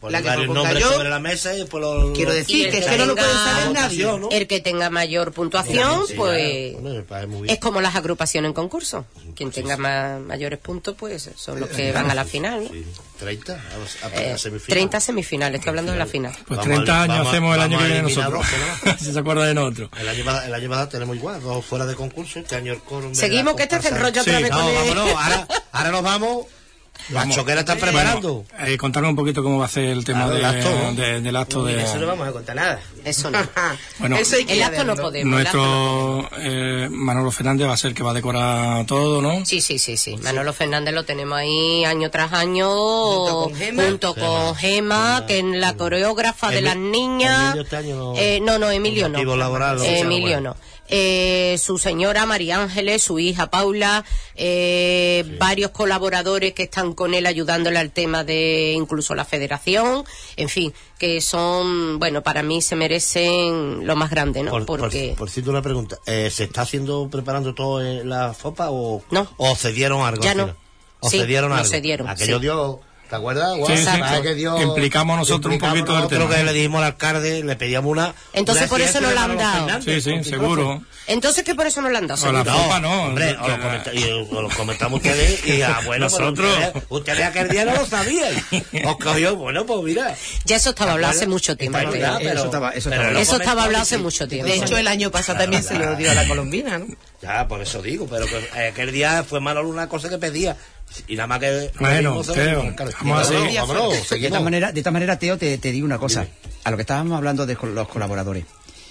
la que varios proponga nombres yo. sobre la mesa y después lo, Quiero lo- decir el que que esto no lo tenga puede saber nadie. votación, ¿no? El que tenga mayor puntuación, Sí, pues claro. Hombre, me parece muy bien. es como las agrupaciones en concurso. Quien tenga más, mayores puntos, pues son los que van a la final, ¿no? Sí. treinta a, a, a Eh, semifinal. treinta semifinales, estoy hablando de la final. Pues Vamos treinta a- años vamos a- hacemos el año vamos que a viene eliminar nosotros. doce, ¿no? Si se acuerda de nosotros. El año, pa- el año pasado tenemos igual, dos fuera de concurso, este año el coro... en vez de Seguimos, la que este se comparsa- enrolla otra Sí, vez No, con el... vámonos, ahora, ahora nos vamos. Las Vamos. choqueras están preparando. Bueno, eh, contarnos un poquito cómo va a ser el tema Claro, de- el acto, ¿no? de- del acto Uy, de... eso no vamos a contar nada. Eso no. Bueno, Eso hay que El ir a acto no verlo. podemos. el acto no Nuestro eh, Manolo Fernández va a ser el que va a decorar todo, ¿no? Sí, sí, sí, sí. Manolo Fernández lo tenemos ahí año tras año Junto con Gema. junto con Gema, que es la coreógrafa de Emi- las niñas. Emilio este año no- Eh, no, no, Emilio por no. motivo laboral, lo que sea, Emilio bueno. no. Eh, su señora María Ángeles, su hija Paula, eh, varios colaboradores que están con él ayudándole al tema de incluso la federación, en fin, que son, bueno, para mí se merecen lo más grande, ¿no? Por, por- Porque por cierto, una pregunta. Eh, ¿Se está haciendo, preparando todo en la FOPA o, No. o cedieron algo? Ya al no. final? ¿O Sí, cedieron nos algo? cedieron, Aquello sí. dio... ¿Te acuerdas? Guau, Sí, sí, ¿sabes sí. que dio- Implicamos nosotros un implicamos poquito del nosotros tema, que ¿no? le dijimos al alcalde, le pedíamos una... Entonces, una por eso fiesta no de la han Manolo dado. Fernández, Sí, sí, con seguro. micrófono. entonces que por eso no lo han dado. O la seguro. FOPA no. Hombre, os lo, comenta- y os lo comentamos ustedes y ah, bueno, pues Nosotros. ustedes, ustedes aquel día no lo sabían. Os cogió, bueno, pues mira. Ya eso estaba hablado hace mucho tiempo. Está pero- ya, pero- Eso estaba- eso pero estaba- lo Eso estaba comentó hablado y hace sí. mucho tiempo. De hecho, el año pasado también se lo dio a la colombina, ¿no? Ya, por eso digo, pero que eh, aquel día fue malo una cosa que pedía. Y nada más que... Bueno, lo mismo se lo Teo, dijo, alcalde. vamos a Vámonos, seguir. vámonos, De seguimos. esta manera, de esta manera, Teo, te, te digo una cosa. A lo que estábamos hablando de col- los colaboradores.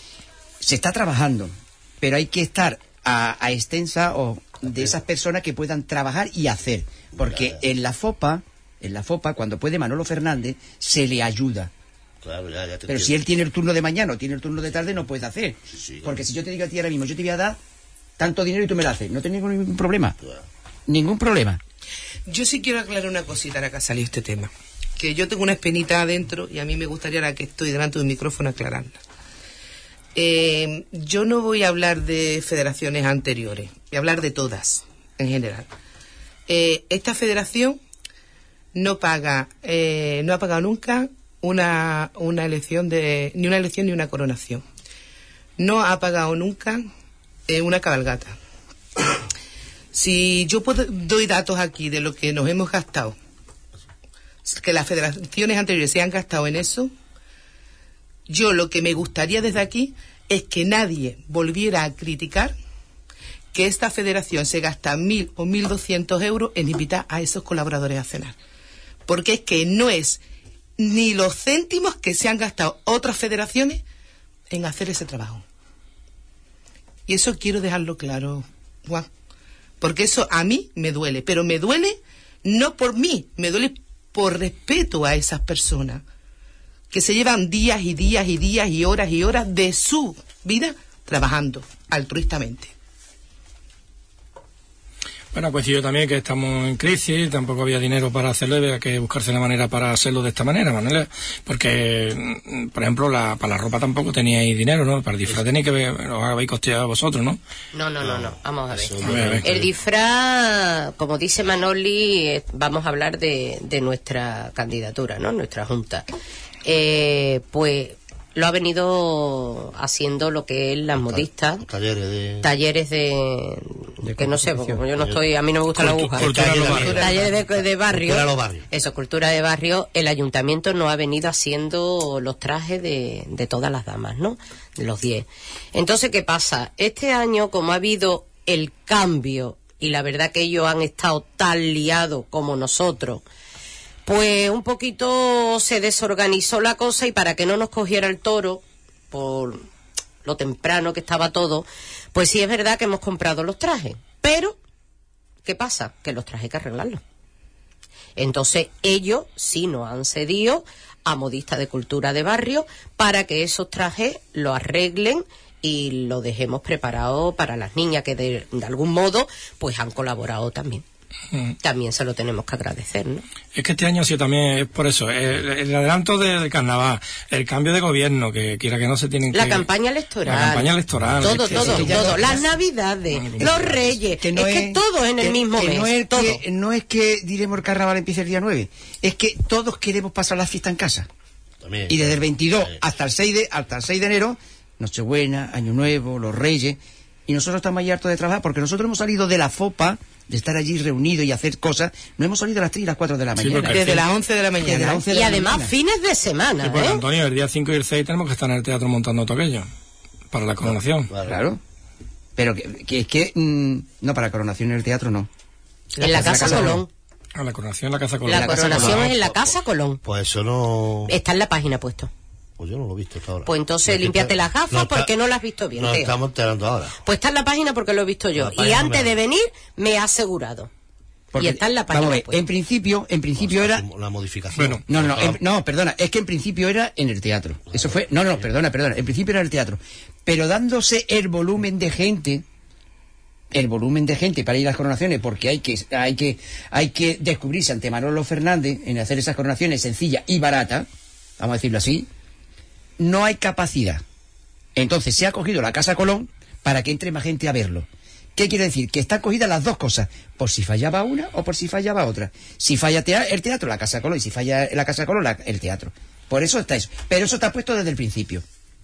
Se está trabajando, pero hay que estar a, a extensa o de esas personas que puedan trabajar y hacer. Porque en la FOPA, en la FOPA, cuando puede Manolo Fernández, se le ayuda. Claro, ya, ya te Pero entiendo. si él tiene el turno de mañana o tiene el turno de tarde, no puede hacer. Sí, sí. Porque si yo te digo a ti ahora mismo, yo te voy a dar tanto dinero y tú me lo haces, no tengo ningún problema. Ningún problema. Yo sí quiero aclarar una cosita ahora que ha salido este tema. Que yo tengo una espinita adentro y a mí me gustaría, ahora que estoy delante de un micrófono, aclararla. Eh, yo no voy a hablar de federaciones anteriores, voy a hablar de todas, en general. Eh, esta federación no paga, eh, no ha pagado nunca una, una elección de, ni una elección ni una coronación. No ha pagado nunca eh, una cabalgata. Si yo puedo, doy datos aquí de lo que nos hemos gastado, que las federaciones anteriores se han gastado en eso, yo lo que me gustaría desde aquí es que nadie volviera a criticar que esta federación se gasta mil o mil doscientos euros en invitar a esos colaboradores a cenar. Porque es que no es ni los céntimos que se han gastado otras federaciones en hacer ese trabajo. Y eso quiero dejarlo claro, Juan. Porque eso a mí me duele, pero me duele no por mí, me duele por respeto a esas personas que se llevan días y días y días y horas y horas de su vida trabajando altruistamente. Bueno, pues yo también que estamos en crisis, tampoco había dinero para hacerlo y había que buscarse la manera para hacerlo de esta manera, Manuela. Porque, mm, por ejemplo, la, para la ropa tampoco teníais dinero, ¿no? Para el disfraz tenéis que ver, lo habéis costeado vosotros, ¿no? No, no, no, no. Vamos a ver. A ver, a ver, El que- disfraz, como dice Manoli, eh, vamos a hablar de, de nuestra candidatura, ¿no? Nuestra junta. Eh, pues lo ha venido haciendo lo que es las modistas, Talleres de... talleres de, que no sé, porque como yo no estoy, a mí no me gusta la aguja. Cultura en los barrios. Talleres de, de barrio. Cultura en los barrios. Eso, cultura de barrio. El ayuntamiento nos ha venido haciendo los trajes de, de todas las damas, ¿no? De los diez. Entonces, ¿qué pasa? Este año, como ha habido el cambio, y la verdad que ellos han estado tan liados como nosotros, pues un poquito se desorganizó la cosa y para que no nos cogiera el toro, por lo temprano que estaba todo, pues sí es verdad que hemos comprado los trajes. Pero, ¿qué pasa? Que los trajes hay que arreglarlos. Entonces ellos sí nos han cedido a modistas de cultura de barrio para que esos trajes lo arreglen y lo dejemos preparado para las niñas que de, de algún modo pues han colaborado también. también se lo tenemos que agradecer, ¿no? Es que este año ha sido también, es por eso, el, el adelanto del carnaval, el cambio de gobierno, que quiera que no se tienen que... La campaña electoral. La campaña electoral. Todo, es que todo, eso- todo. Las navidades, los reyes, Que no es que todo en el que- mismo que mes, no es todo. que, no es que diremos el carnaval empiece el día nueve, es que todos queremos pasar la fiesta en casa. También, Y desde el veintidós Sí. hasta el seis de hasta el seis de enero, Nochebuena, Año Nuevo, los Reyes, y nosotros estamos ahí hartos de trabajar porque nosotros hemos salido de la fopa, de estar allí reunidos y hacer cosas, no hemos salido a las tres y las cuatro de la Sí, mañana. porque- Desde las once de la Desde las mañana. once de Y la además mañana. fines de semana, Sí, porque, ¿eh? Antonio, el día cinco y el seis tenemos que estar en el teatro montando todo aquello, para la coronación. Claro. Claro. Pero que, que es que mm, no, para coronación en el teatro no. En la Casa Colón. A la coronación en la Casa Colón. La coronación Colón. es en la Casa Colón. Pues eso no... Está en la página puesto. Pues yo no lo he visto hasta ahora. Pues entonces No, es que límpiate está- las gafas no está- porque no las has visto bien, Nos Teo. estamos enterando ahora. Pues está en la página porque lo he visto yo. La Y página antes me- de venir me ha asegurado. Porque, y está en la página vamos a ver, puesta. en principio, en principio O sea, era... La modificación. Bueno, No, no, Ojalá. en- no, perdona, es que en principio era en el teatro. Eso fue, no, no, perdona, perdona, en principio era en el teatro. Pero dándose el volumen de gente, el volumen de gente para ir a las coronaciones, porque hay que, hay que, hay que descubrirse ante Manolo Fernández en hacer esas coronaciones sencillas y baratas, vamos a decirlo así, no hay capacidad. Entonces se ha cogido la Casa Colón para que entre más gente a verlo. ¿Qué quiere decir? Que están cogidas las dos cosas, por si fallaba una o por si fallaba otra. Si falla tea- el teatro, la Casa Colón, y si falla la Casa Colón, la- el teatro. Por eso está eso. Pero eso está puesto desde el principio.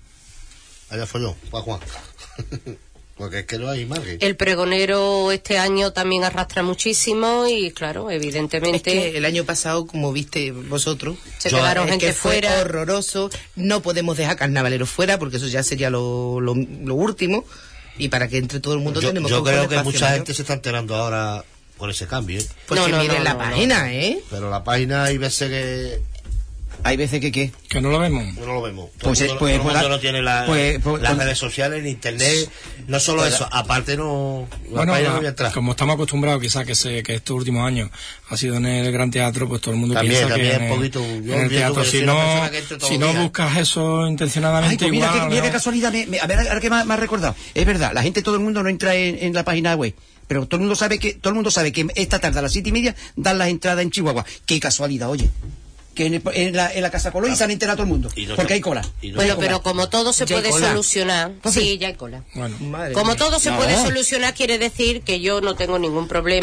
Allá fue yo, pa' Juan. Porque es que no hay margen. El pregonero este año también arrastra muchísimo y claro, Es evidentemente que el año pasado, como viste vosotros, se yo- quedaron es gente que fue fuera. horroroso. No podemos dejar carnavaleros fuera porque eso ya sería lo, lo, lo último. Y para que entre todo el mundo Yo, tenemos yo que creo buscar que espacio mucha mayor. gente se está enterando ahora con ese cambio, ¿eh? Porque No, no, miren no, la no, página, ¿eh? Pero la página hay veces que Hay veces que qué. Que no lo vemos. no lo vemos. Todo Pues, el eh, mundo, pues, todo el mundo pues, no tiene la- pues, pues, las pues- redes sociales, ni internet. No solo eso, aparte no... La Bueno, página no la- voy a entrar. como estamos acostumbrados quizás que, se, que estos últimos años ha sido en el Gran Teatro, pues todo el mundo También, piensa también que en un el, poquito, yo en el pienso teatro, que si soy una no, persona que entro todos si los no días. buscas eso Ay, intencionadamente, pues mira, igual, que, mira ¿no? qué casualidad, me, me- a ver, ahora que me, ha- me has recordado. Es verdad, la gente, todo el mundo no entra en, en la página web. Pero todo el mundo sabe que todo el mundo sabe que esta tarde a las siete y media dan las entradas en Chihuahua. Qué casualidad, oye. Que en, el- en la, en la Casa Colón y se han enterado todo el mundo. Y no Porque se- hay cola. y no Bueno, se- pero como todo se Ya hay puede cola. solucionar, Entonces- sí, ya hay cola. Bueno, Madre Como mía. todo se No. puede solucionar, quiere decir que yo no tengo ningún problema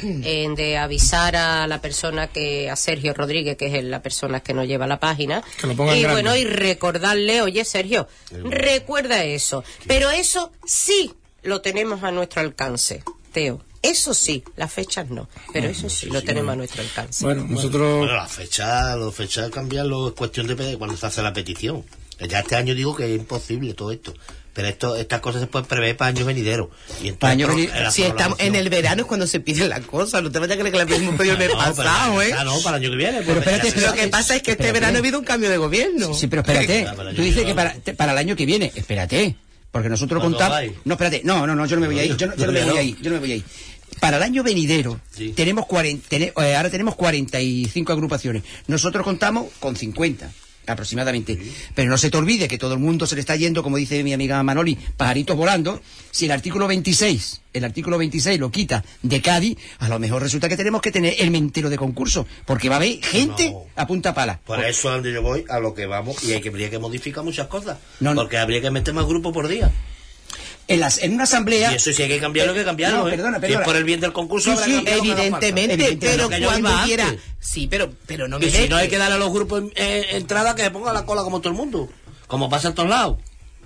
en de avisar a la persona que, a Sergio Rodríguez, que es el- la persona que nos lleva la página, Que lo ponga en y grande. bueno, y recordarle, oye Sergio, recuerda eso. Pero eso sí lo tenemos a nuestro alcance, Teo. Eso sí, las fechas no, pero eso sí lo tenemos a nuestro alcance. bueno, nosotros... Bueno, la fecha, los fechas cambiarlo es cuestión de pe- cuando se hace la petición. Ya este año digo que es imposible todo esto. Pero esto, estas cosas se pueden prever para años venideros. Y entonces, Para años pro- veni- en la Si estamos en el programación- verano es cuando se piden las cosas. No te vayas a creer que la pedimos pedido el mes No, pero pasado, ¿eh? ya no, para el año que viene. Pero pues, espérate, ya se pero Lo sabe. que pasa es que este Espérate. verano ha habido un cambio de gobierno. Sí, pero espérate. Ya, para el Tú año dices que que para, te- para el año que viene. Espérate. Porque nosotros ¿Cuándo contamos. vais? No, espérate. No, no, no, yo no me voy a ir. Yo no, yo no me voy a ir. Yo no me voy a ir. Para el año venidero, Sí. tenemos cuarenta, tene- eh, ahora tenemos cuarenta y cinco agrupaciones. Nosotros contamos con cincuenta. Aproximadamente. Pero no se te olvide que todo el mundo se le está yendo, como dice mi amiga Manoli, pajaritos volando. Si el artículo veintiséis, el artículo veintiséis lo quita de Cádiz, a lo mejor resulta que tenemos que tener el mentero de concurso, porque va a haber gente No. a punta pala. Por eso es donde yo voy, a lo que vamos, y hay que, habría que modificar muchas cosas. No, no. Porque habría que meter más grupos por día. En, las, en una asamblea... Y eso sí hay que cambiarlo, hay que cambiarlo. No, ¿eh? perdona, Si perdona. es por el bien del concurso, Sí, habrá sí, que cambiarlo, que haga falta. Evidentemente, Evidentemente, pero que yo cuando iba quiera... antes. Sí, pero, pero no me Y si no hay mezcles. que darle a los grupos eh, entrada, que se ponga la cola como todo el mundo. Como pasa en todos lados.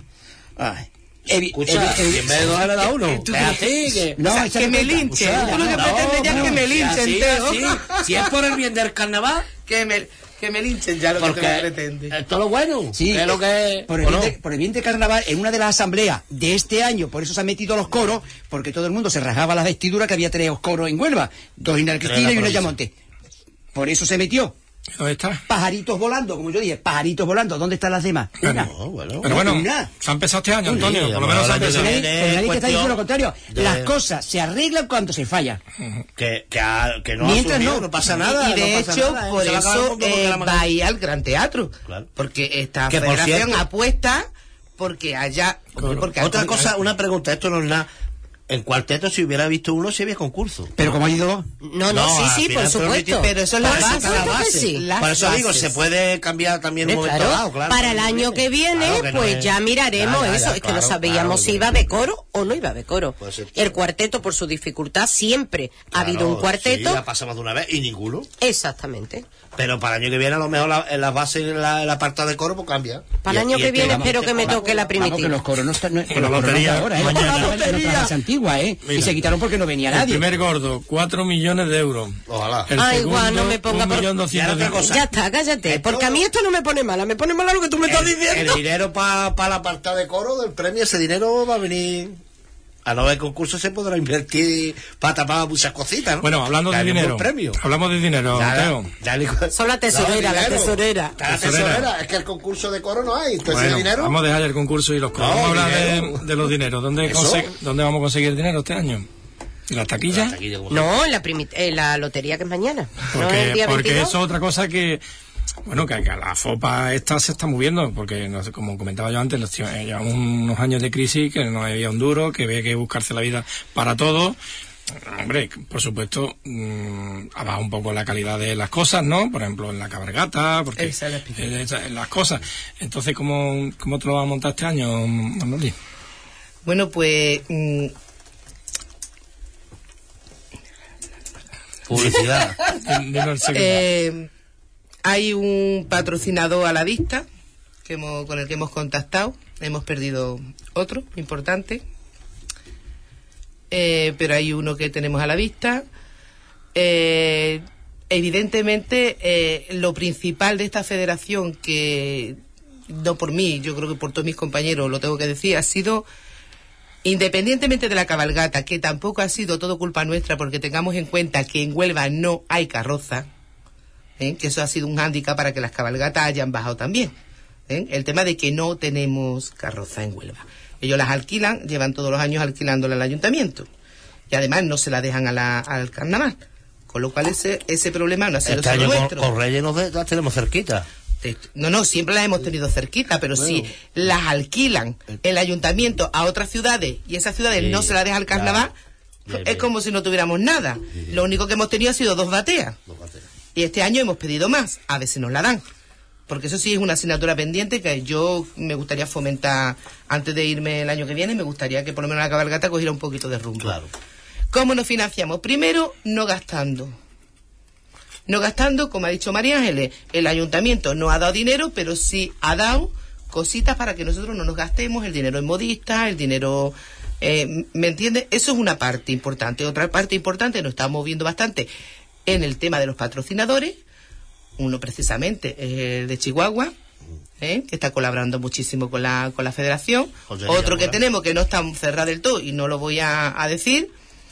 Ay, evi- Escucha, evi- evi- si en vez de dos le da uno. ¿Tú Es así, que... No, O sea, échate que me cuenta. linchen. Escucha, Tú lo que no, pretendes ya es que no, me si linchen, así, Teo. así, si es por el bien del carnaval, Que me, que me linchen ya lo porque que te pretende. es todo lo bueno. Sí, que es lo que... por, el ¿o bien no? de, por el bien de carnaval, en una de las asambleas de este año, por eso se han metido los coros, porque todo el mundo se rasgaba las vestiduras, que había tres coros en Huelva, dos en la Cristina Tres y uno en en la Yamonte. Por eso se metió. ¿Dónde está? Pajaritos volando, como yo dije, pajaritos volando. ¿Dónde están las demás? Una. No, bueno. Pero bueno, Una. se ha empezado este año, Sí, Antonio, por lo vamos menos se ha al año que empezado. Pero viene. nadie, pero nadie te está cuestión diciendo lo contrario. de- Las cosas se arreglan cuando se falla. Que, que, ha- que no Mientras asumió, no. no pasa nada. Y de no pasa hecho, nada, ¿eh? por Se va a acabar el eso mundo porque eh, la manga- va a ir al Gran Teatro. Claro. Porque esta Que, por federación cierto- apuesta porque haya... Claro. porque Otra porque- cosa, una pregunta, esto no es nada. En cuarteto, si hubiera visto uno, si había concurso. Pero como ha ido... No, no, No, sí, al sí, por final supuesto. Pero eso es la Por base, supuesto la que base. sí. Las Por eso digo, bases. se puede cambiar también en un momento Claro, dado, claro. para el año que viene, Claro que no pues es- ya miraremos Ya, ya, eso. ya, es que claro, no sabíamos claro, si que- iba a haber coro o no iba a haber coro. Puede ser. El cuarteto, por su dificultad, siempre ha habido Claro, un cuarteto. Sí, ya pasamos de una vez y ninguno. Exactamente. Pero para el año que viene, a lo mejor la, en las bases, en la, el apartado de coro, pues cambia. Para el Y- año y que este- viene vamos, espero este que me coro- toque la Vamos, que primitiva. los coros no están... No, que la los coros no lotería, de ahora, ¿eh? mañana. La lotería. Las antiguas, ¿eh? Y se quitaron porque no venía El nadie. primer gordo, cuatro millones de euros. Ojalá. El Ay, segundo, guau, no me ponga un por- millón Y doscientos ahora otra mil. cosa. Ya está, cállate. Esto- Porque a mí esto no me pone mala. Me pone mala lo que tú me estás El, diciendo. el dinero para pa el apartado de coro del premio, ese dinero va a venir. A no haber concurso se podrá invertir para tapar muchas cositas, ¿no? Bueno, hablando de Que hay un dinero. premio. Hablamos de dinero, Ya, Mateo. ya le- Son la tesorera, No, la dinero. tesorera. Está la Tesorera. tesorera. Es que el concurso de coro no hay. Entonces, Bueno, el dinero. vamos a dejar el concurso y los coros. No, vamos a hablar dinero. de, de los dineros. ¿Dónde, ¿Eso? conse- ¿Dónde vamos a conseguir dinero este año? ¿En las taquillas? Hasta aquí llegamos. No, en la, primi- en la lotería que es mañana. No es Porque, el día porque veintidós. eso es otra cosa que, bueno, que, que la FOPA esta se está moviendo, porque no sé, como comentaba yo antes, los tíos, eh, llevamos unos años de crisis, que no había un duro, que había que buscarse la vida para todo. Hombre, por supuesto, mmm, ha bajado un poco la calidad de las cosas, ¿no? Por ejemplo, en la cabalgata, porque Esa es la explicación. eh, esa- en las cosas. Entonces, ¿cómo, cómo te lo vas a montar este año, Manoli? Bueno, pues... mm, Publicidad. Dinos el secreto. Eh, hay un patrocinador a la vista que hemos, con el que hemos contactado. Hemos perdido otro importante. Eh, pero hay uno que tenemos a la vista. Eh, evidentemente, eh, lo principal de esta federación, que no por mí, yo creo que por todos mis compañeros, lo tengo que decir, ha sido... Independientemente de la cabalgata, que tampoco ha sido todo culpa nuestra, porque tengamos en cuenta que en Huelva no hay carroza, ¿eh? Que eso ha sido un hándicap para que las cabalgatas hayan bajado también. ¿eh? El tema de que no tenemos carroza en Huelva. Ellos las alquilan, llevan todos los años alquilándola al ayuntamiento. Y además no se la dejan a la, al carnaval. Con lo cual ese, ese problema no ha sido Este solo año con, nuestro. con Reyes nos de- las tenemos cerquita. Te- No, no, siempre las hemos tenido cerquita, pero si las alquilan el ayuntamiento a otras ciudades y esas ciudades Sí, no se las deja al carnaval, Bien, es bien. como si no tuviéramos nada. Lo único que hemos tenido ha sido dos bateas. Y este año hemos pedido más, a ver si nos la dan. Porque eso sí es una asignatura pendiente que yo me gustaría fomentar antes de irme el año que viene, me gustaría que por lo menos la cabalgata cogiera un poquito de rumbo. Claro. ¿Cómo nos financiamos? Primero, no gastando. No gastando, como ha dicho María Ángeles, el ayuntamiento no ha dado dinero, pero sí ha dado cositas para que nosotros no nos gastemos el dinero en modistas, el dinero... Eh, ¿Me entiendes? Eso es una parte importante. Otra parte importante, nos estamos moviendo bastante en el tema de los patrocinadores. Uno precisamente es el de Chihuahua, ¿eh? que está colaborando muchísimo con la, con la federación. José Otro que Villanueva. tenemos que no está cerrado del todo y no lo voy a, a decir.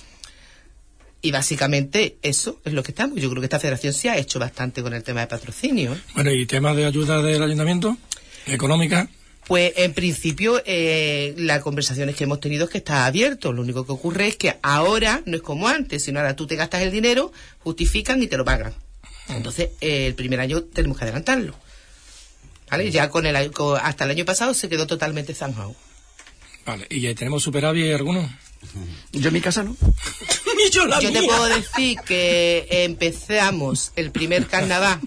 Y básicamente eso es lo que estamos. Yo creo que esta federación se ha hecho bastante con el tema de patrocinio. ¿eh? Bueno, ¿y temas de ayuda del ayuntamiento? ¿Económica? Pues en principio eh, la conversación que hemos tenido es que está abierto. Lo único que ocurre es que ahora no es como antes, sino ahora tú te gastas el dinero, justifican y te lo pagan. Entonces eh, el primer año tenemos que adelantarlo. ¿Vale? Ya con el con- hasta el año pasado se quedó totalmente zanjado. Vale, ¿y ya tenemos superávit alguno? Yo en mi casa no. Yo la Yo te mía. puedo decir que empezamos el primer carnaval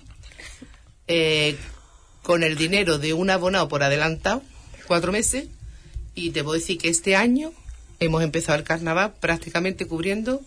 eh, con el dinero de un abonado por adelantado, cuatro meses, y te puedo decir que este año hemos empezado el carnaval prácticamente cubriendo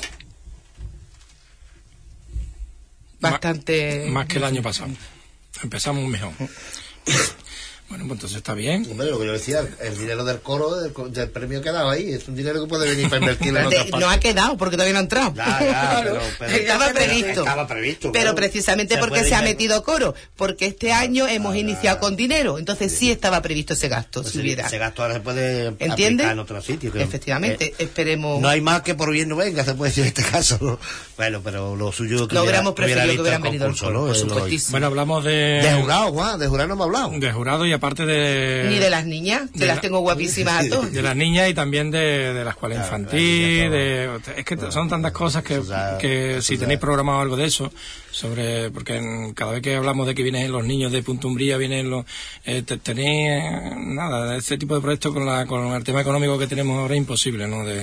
bastante... Más que el año pasado. Empezamos mejor. Bueno, pues entonces está bien. Hombre, lo que yo decía, el, el dinero del coro, del, co- del premio que ha dado ahí, es un dinero que puede venir para invertirlo en otras De- partes. no ha quedado porque todavía no ha entrado. Ya, ya, pero- pero- estaba pero previsto. estaba previsto, Pero claro. precisamente Se porque puede se ha ir- metido coro. Porque este año hemos iniciado con dinero. Entonces sí estaba previsto ese gasto, Pues si ese- hubiera. ese gasto ahora se puede ¿Entiendes? aplicar en otro sitio. creo. Efectivamente, Eh, esperemos. No hay más que por bien no venga, se puede decir en este caso. ¿no? Bueno, pero lo suyo que No hubiera, hubiéramos preferido que visto hubieran el venido al concurso, coro, ¿no? por Es lo- supuestísimo. Bueno, hablamos de... De jurado, Juan, de jurado no hemos hablado. De jurado y aparte de... Ni de las niñas, que de las la- tengo guapísimas a todos. De las niñas y también de, de la escuela Claro, infantil, las de, es que son tantas cosas que, Eso ya- que eso si ya- tenéis programado algo de eso, sobre, porque en- cada vez que hablamos de que vienen los niños de Punta Umbría, vienen los, eh, te- tenéis, eh, nada, ese tipo de proyectos con la, con el tema económico que tenemos ahora es imposible, ¿no? De,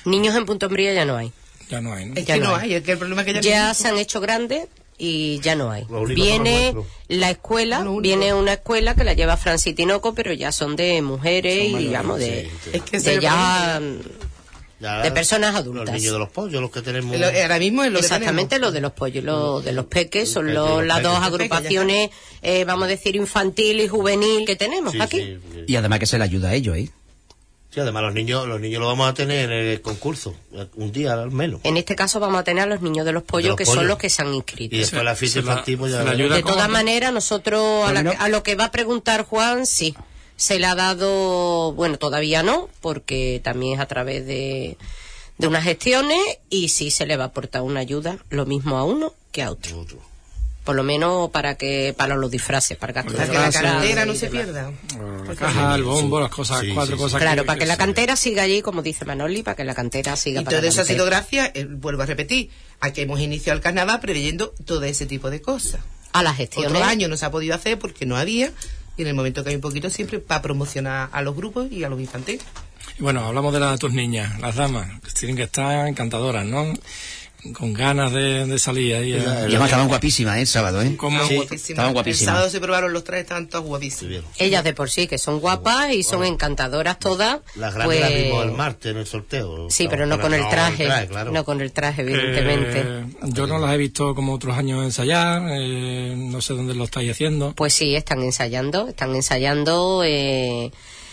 Niños en Punto Umbría ya no hay. Ya no hay, ¿no? Es Ya que no no hay. hay, es que el problema es que ya, Ya no se han hecho grandes y ya no hay. Lo único Viene son los la escuela, Lo único. viene una escuela que la lleva Francis Tinoco, pero ya son de mujeres Son y, mayores, digamos, de, sí, sí. Es que ese de es el ya... Ya, de personas Los adultas. niños de los pollos, los que tenemos. Lo- ahora mismo es lo que Exactamente, tenemos. lo de los pollos, lo de los peques, son peques, lo- los las peques. dos Los peques, ya agrupaciones, eh, vamos a decir, infantil y juvenil que tenemos Sí, aquí. sí, sí. Y además que se le ayuda a ellos, ¿eh? Sí, además los niños, los niños los vamos a tener en el concurso, un día al menos. En este caso vamos a tener a los niños de los pollos, De los que pollos. son los que se han Y inscrito. después la fiesta se la- infantil, pues ya se la veremos. ayuda De ¿cómo? todas maneras, nosotros, a, Por la lo que- menos- a lo que va a preguntar Juan, sí, se le ha dado, bueno, todavía no, porque también es a través de, de unas gestiones, y sí se le va a aportar una ayuda, lo mismo a uno que a otro. Otro. Por lo menos para que para los disfraces, para gastos Para de que la disfraces cantera no y se demás. pierda. La caja, el bombo, las cosas, Sí, cuatro sí, cosas Claro, para que la se- cantera siga allí, como dice Manoli, para que la cantera siga Y para todo eso ha adelante. sido gracias, eh, vuelvo a repetir, a que hemos iniciado el carnaval preveyendo todo ese tipo de cosas. A las gestiones. Otro año no se ha podido hacer porque no había, y en el momento que hay un poquito siempre para promocionar a los grupos y a los infantiles. Y bueno, hablamos de las tus niñas, las damas, que tienen que estar encantadoras, ¿no? Con ganas de, de salir ahí. a- Y además estaban guapísimas, ¿eh? El sábado, ¿eh? como- Estaban Sí, guapísimas. estaban guapísimas. El sábado se probaron los tres, estaban todas Sí, guapísimas. bien. Ellas de por sí, que son guapas y son encantadoras todas. Las grandes pues... las vimos el martes en el sorteo. Sí, pero no con el traje, claro. no con el traje, evidentemente. Eh, yo no las he visto como otros años ensayar, eh, no sé dónde lo estáis haciendo. Pues sí, están ensayando, están ensayando eh,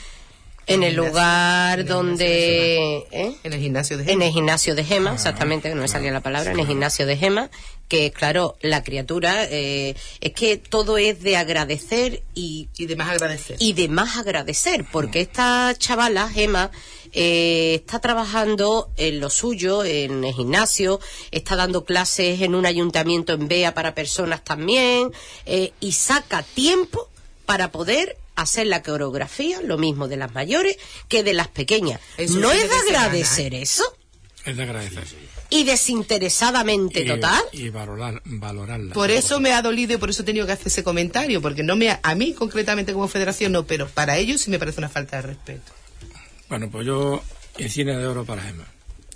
en el lugar donde... ¿eh? En el gimnasio de En Gema. el gimnasio de Gema, exactamente, que no me salía la palabra, en el gimnasio de Gema, que claro, la criatura, eh, es que todo es de agradecer y, Y de más agradecer. y de más agradecer, porque esta chavala, Gema, eh, está trabajando en lo suyo, en el gimnasio, está dando clases en un ayuntamiento en Bea para personas también, eh, y saca tiempo para poder hacer la coreografía, lo mismo de las mayores que de las pequeñas. Eso ¿No sí es de merece ganar, agradecer eso? Es de agradecer. Y desinteresadamente Y- total. Y valorar, valorarla. Por eso me ha dolido y por eso he tenido que hacer ese comentario, porque no me ha- a mí concretamente como federación no, pero para ellos sí me parece una falta de respeto. Bueno, pues yo, cine de oro para Gemma.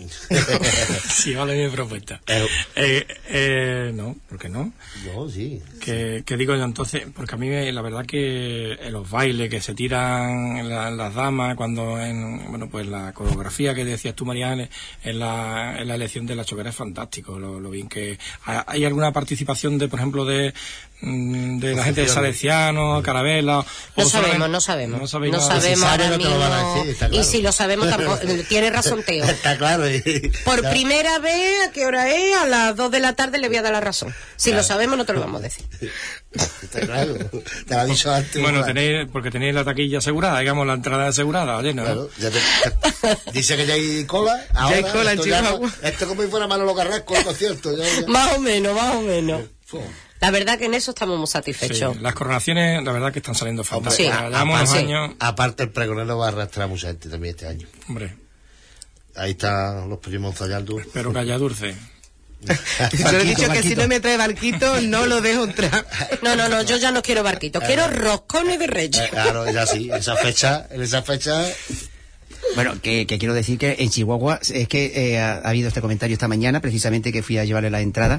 Sí, vale mi propuesta. Eh. Eh, eh, no, ¿por qué no? No, sí. ¿Qué, qué digo yo entonces? Porque a mí me- la verdad que en los bailes que se tiran la- las damas, cuando en, bueno, pues la coreografía que decías tú, Mariana, en la, en la elección de la choquera es fantástico, lo, lo bien que... ¿Hay alguna participación de, por ejemplo, de, mm, de la gente de Salesiano, Carabela? No o solamente- sabemos, no sabemos. No sabéis No nada. sabemos Si sabe, ahora no te lo van a mismo. decir, está claro. Y si lo sabemos, tampoco. Tiene razón, Teo. Está claro. y- Por ya- primera vez, ¿a qué hora es? A las dos de la tarde le voy a dar la razón. Si lo sabemos, no te lo vamos a decir. Está claro. Te lo ha dicho antes. Bueno, igual. tenéis, porque tenéis la taquilla asegurada, digamos, la entrada asegurada, oye, ¿no? Claro, ya te- dice que ya hay cola. Ahora, hay cola en esto ya Chihuahua. no- Esto como si fuera Manolo Carrasco, el concierto. ya- ya. Más o menos, más o menos. Fu. La verdad que en eso estamos muy Sí, satisfechos. las coronaciones, la verdad que están saliendo Hombre, fantásticas. Sí. a- Llevamos unos aparte, años, aparte el pregonero va a arrastrar a mucha gente también este año. hombre, Ahí están los primos ensayando. pero que haya dulce. Yo le he dicho que si no me trae barquito, no lo dejo entrar. No, no, no, yo ya no quiero barquitos, quiero roscones de reyes. Eh, claro, es así. Esa fecha, en esa fecha. Bueno, que, que quiero decir que en Chihuahua es que eh, ha, ha habido este comentario esta mañana, precisamente que fui a llevarle la entrada.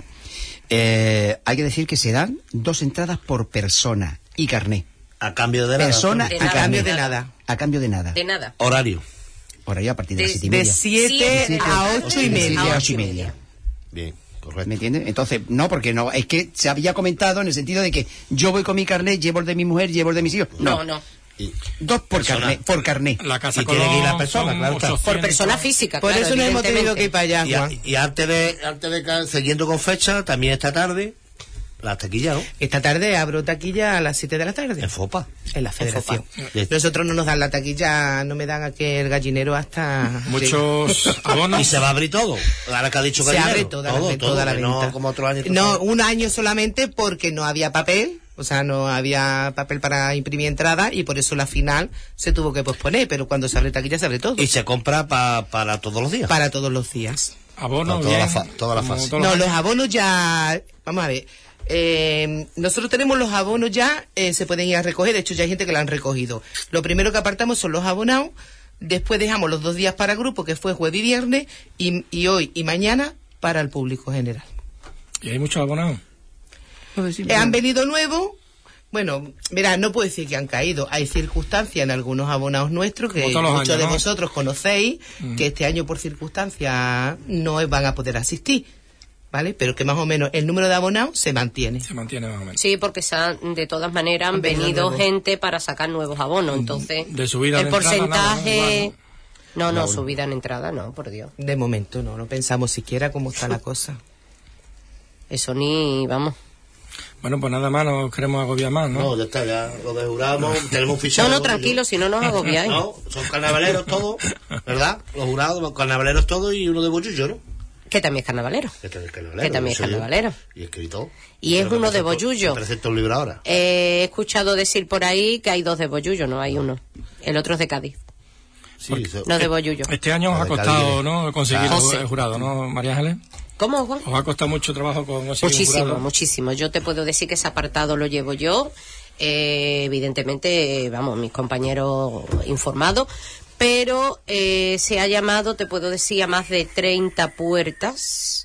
Eh, hay que decir que se dan dos entradas por persona y carné. A cambio de nada. Persona De y nada, carné. cambio de nada. A cambio de nada. De nada. Horario. Horario a partir de, De- las siete y De media. siete Siete a a ocho y De siete media. a ocho y media. Bien, correcto. ¿Me entiendes? Entonces, no, porque no, es que se había comentado en el sentido de que yo voy con mi carnet, llevo el de mi mujer, llevo el de mis hijos. No, no. Y, Dos por Persona. carnet, por carnet. La casa Y tiene que ir la Colón persona, son claro está. ochocientos. Por persona física, Por claro, eso no hemos tenido que ir para allá, y, a- Juan. y antes de, antes de ca- siguiendo con fecha, también esta tarde, la taquilla, ¿no? Esta tarde abro taquilla a las siete de la tarde. En Fopa. En la federación. Fopa. Nosotros no nos dan la taquilla, no me dan aquí el gallinero hasta... Muchos abonos. Y se va a abrir todo. Ahora que ha dicho Se Gallinero. abre toda, todo, la, todo, toda la que venta. No como otros años. No, un año solamente porque no había papel, o sea, no había papel para imprimir entrada y por eso la final se tuvo que posponer, pero cuando se abre taquilla se abre todo. Y se compra pa- para todos los días. Para todos los días. Abonos, Toda la bien, fa- toda la como fase. todos No, los los años. abonos ya... Vamos a ver. Eh, nosotros tenemos los abonos ya, eh, se pueden ir a recoger, de hecho ya hay gente que lo han recogido. Lo primero que apartamos son los abonados, Después dejamos los dos días para grupo, que fue jueves y viernes, y, y hoy y mañana para el público general. ¿Y hay muchos abonados? Eh, han venido nuevos. Bueno, mirá, no puedo decir que han caído. Hay circunstancias en algunos abonados nuestros que muchos años, de ¿no? vosotros conocéis, mm. que este año por circunstancias no van a poder asistir, ¿vale? Pero que más o menos el número de abonados se mantiene. Se mantiene más o menos. Sí, porque se han, de todas maneras han, han venido nuevos. gente para sacar nuevos abonos, entonces de subida el de porcentaje... Entrada, no, no, no, no, subida en entrada no, por Dios. De momento no, no pensamos siquiera cómo está la cosa. Eso ni, vamos... Bueno, pues nada más, no queremos agobiar más, ¿no? No, ya está, ya lo desjuramos, tenemos un fichado. No, no, tranquilo, si no nos agobiáis. No, son carnavaleros todos, ¿verdad? Los jurados, carnavaleros todos y uno de Bollullo, ¿no? Que también es carnavalero. Que también es carnavalero. Que también es carnavalero. Y escritor. Y es uno de Bollullo. Presenta un libro ahora. Eh, he escuchado decir por ahí que hay dos de Bollullo, no hay uno. El otro es de Cádiz. Sí, eso, no de Bollullo. Este año os ha costado, ¿no? Conseguir el jurado, ¿no, María Ángeles? ¿Cómo, Juan? ¿Os ha costado mucho trabajo con conseguir Muchísimo, un jurado? muchísimo. Yo te puedo decir que ese apartado lo llevo yo. Eh, evidentemente, vamos, mis compañeros informados. Pero eh, se ha llamado, te puedo decir, a más de treinta puertas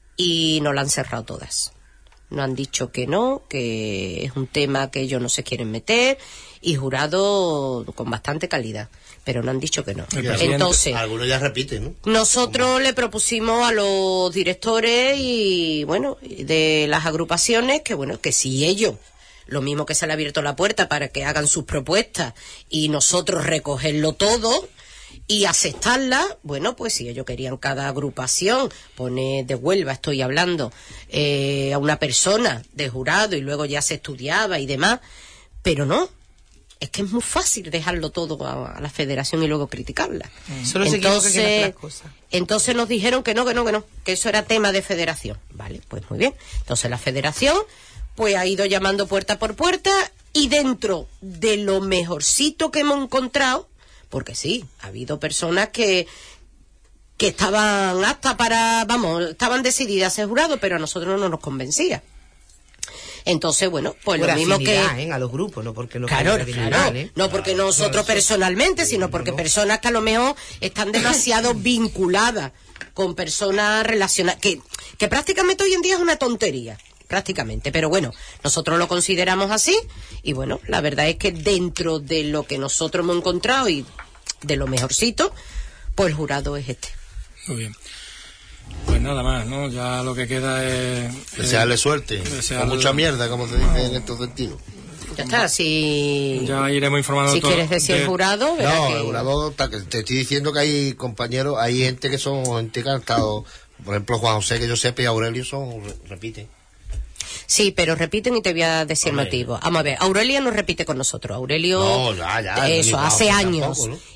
y no la han cerrado todas. No han dicho que no, que es un tema que ellos no se quieren meter, y jurado con bastante calidad, pero no han dicho que no. Entonces, algunos ya repiten, ¿no? Nosotros ¿Cómo? le propusimos a los directores y, bueno, de las agrupaciones que, bueno, que si ellos, lo mismo que se le ha abierto la puerta para que hagan sus propuestas y nosotros recogerlo todo y aceptarla, bueno, pues si ellos querían cada agrupación poner de Huelva, estoy hablando, eh, a una persona de jurado y luego ya se estudiaba y demás, pero no, es que es muy fácil dejarlo todo a, a la federación y luego criticarla. Mm. Solo entonces, se que no cosas. Entonces nos dijeron que no, que no, que no, que eso era tema de federación. Vale, pues muy bien. Entonces la federación pues ha ido llamando puerta por puerta y dentro de lo mejorcito que hemos encontrado, porque sí, ha habido personas que que estaban hasta para, vamos, estaban decididas a ser jurado, pero a nosotros no nos convencía. Entonces, bueno, pues por lo mismo que... ¿eh? A los grupos, no porque no... Claro, claro, ¿eh? No porque claro, nosotros no, personalmente, sí, sino porque no, no. personas que a lo mejor están demasiado vinculadas con personas relacionadas, que, que prácticamente hoy en día es una tontería, prácticamente, pero bueno, nosotros lo consideramos así, y bueno, la verdad es que dentro de lo que nosotros hemos encontrado y de lo mejorcito, pues el jurado es este. Muy bien. Pues nada más, ¿no? Ya lo que queda es... Desearle suerte, desearle... con mucha mierda, como se dice no. en estos sentidos. Ya está, si... Ya iremos informando si todo. Si quieres decir de... el jurado... No, que... el jurado, te estoy diciendo que hay compañeros, hay gente que son gente que han estado... Por ejemplo, Juan José, que yo sepa, y Aurelio son, repiten. Sí, pero repiten y te voy a decir el motivo. Vamos a ver, Aurelio no repite con nosotros. Aurelio... No, ya, ya. Eso, hace años. Tampoco, ¿no?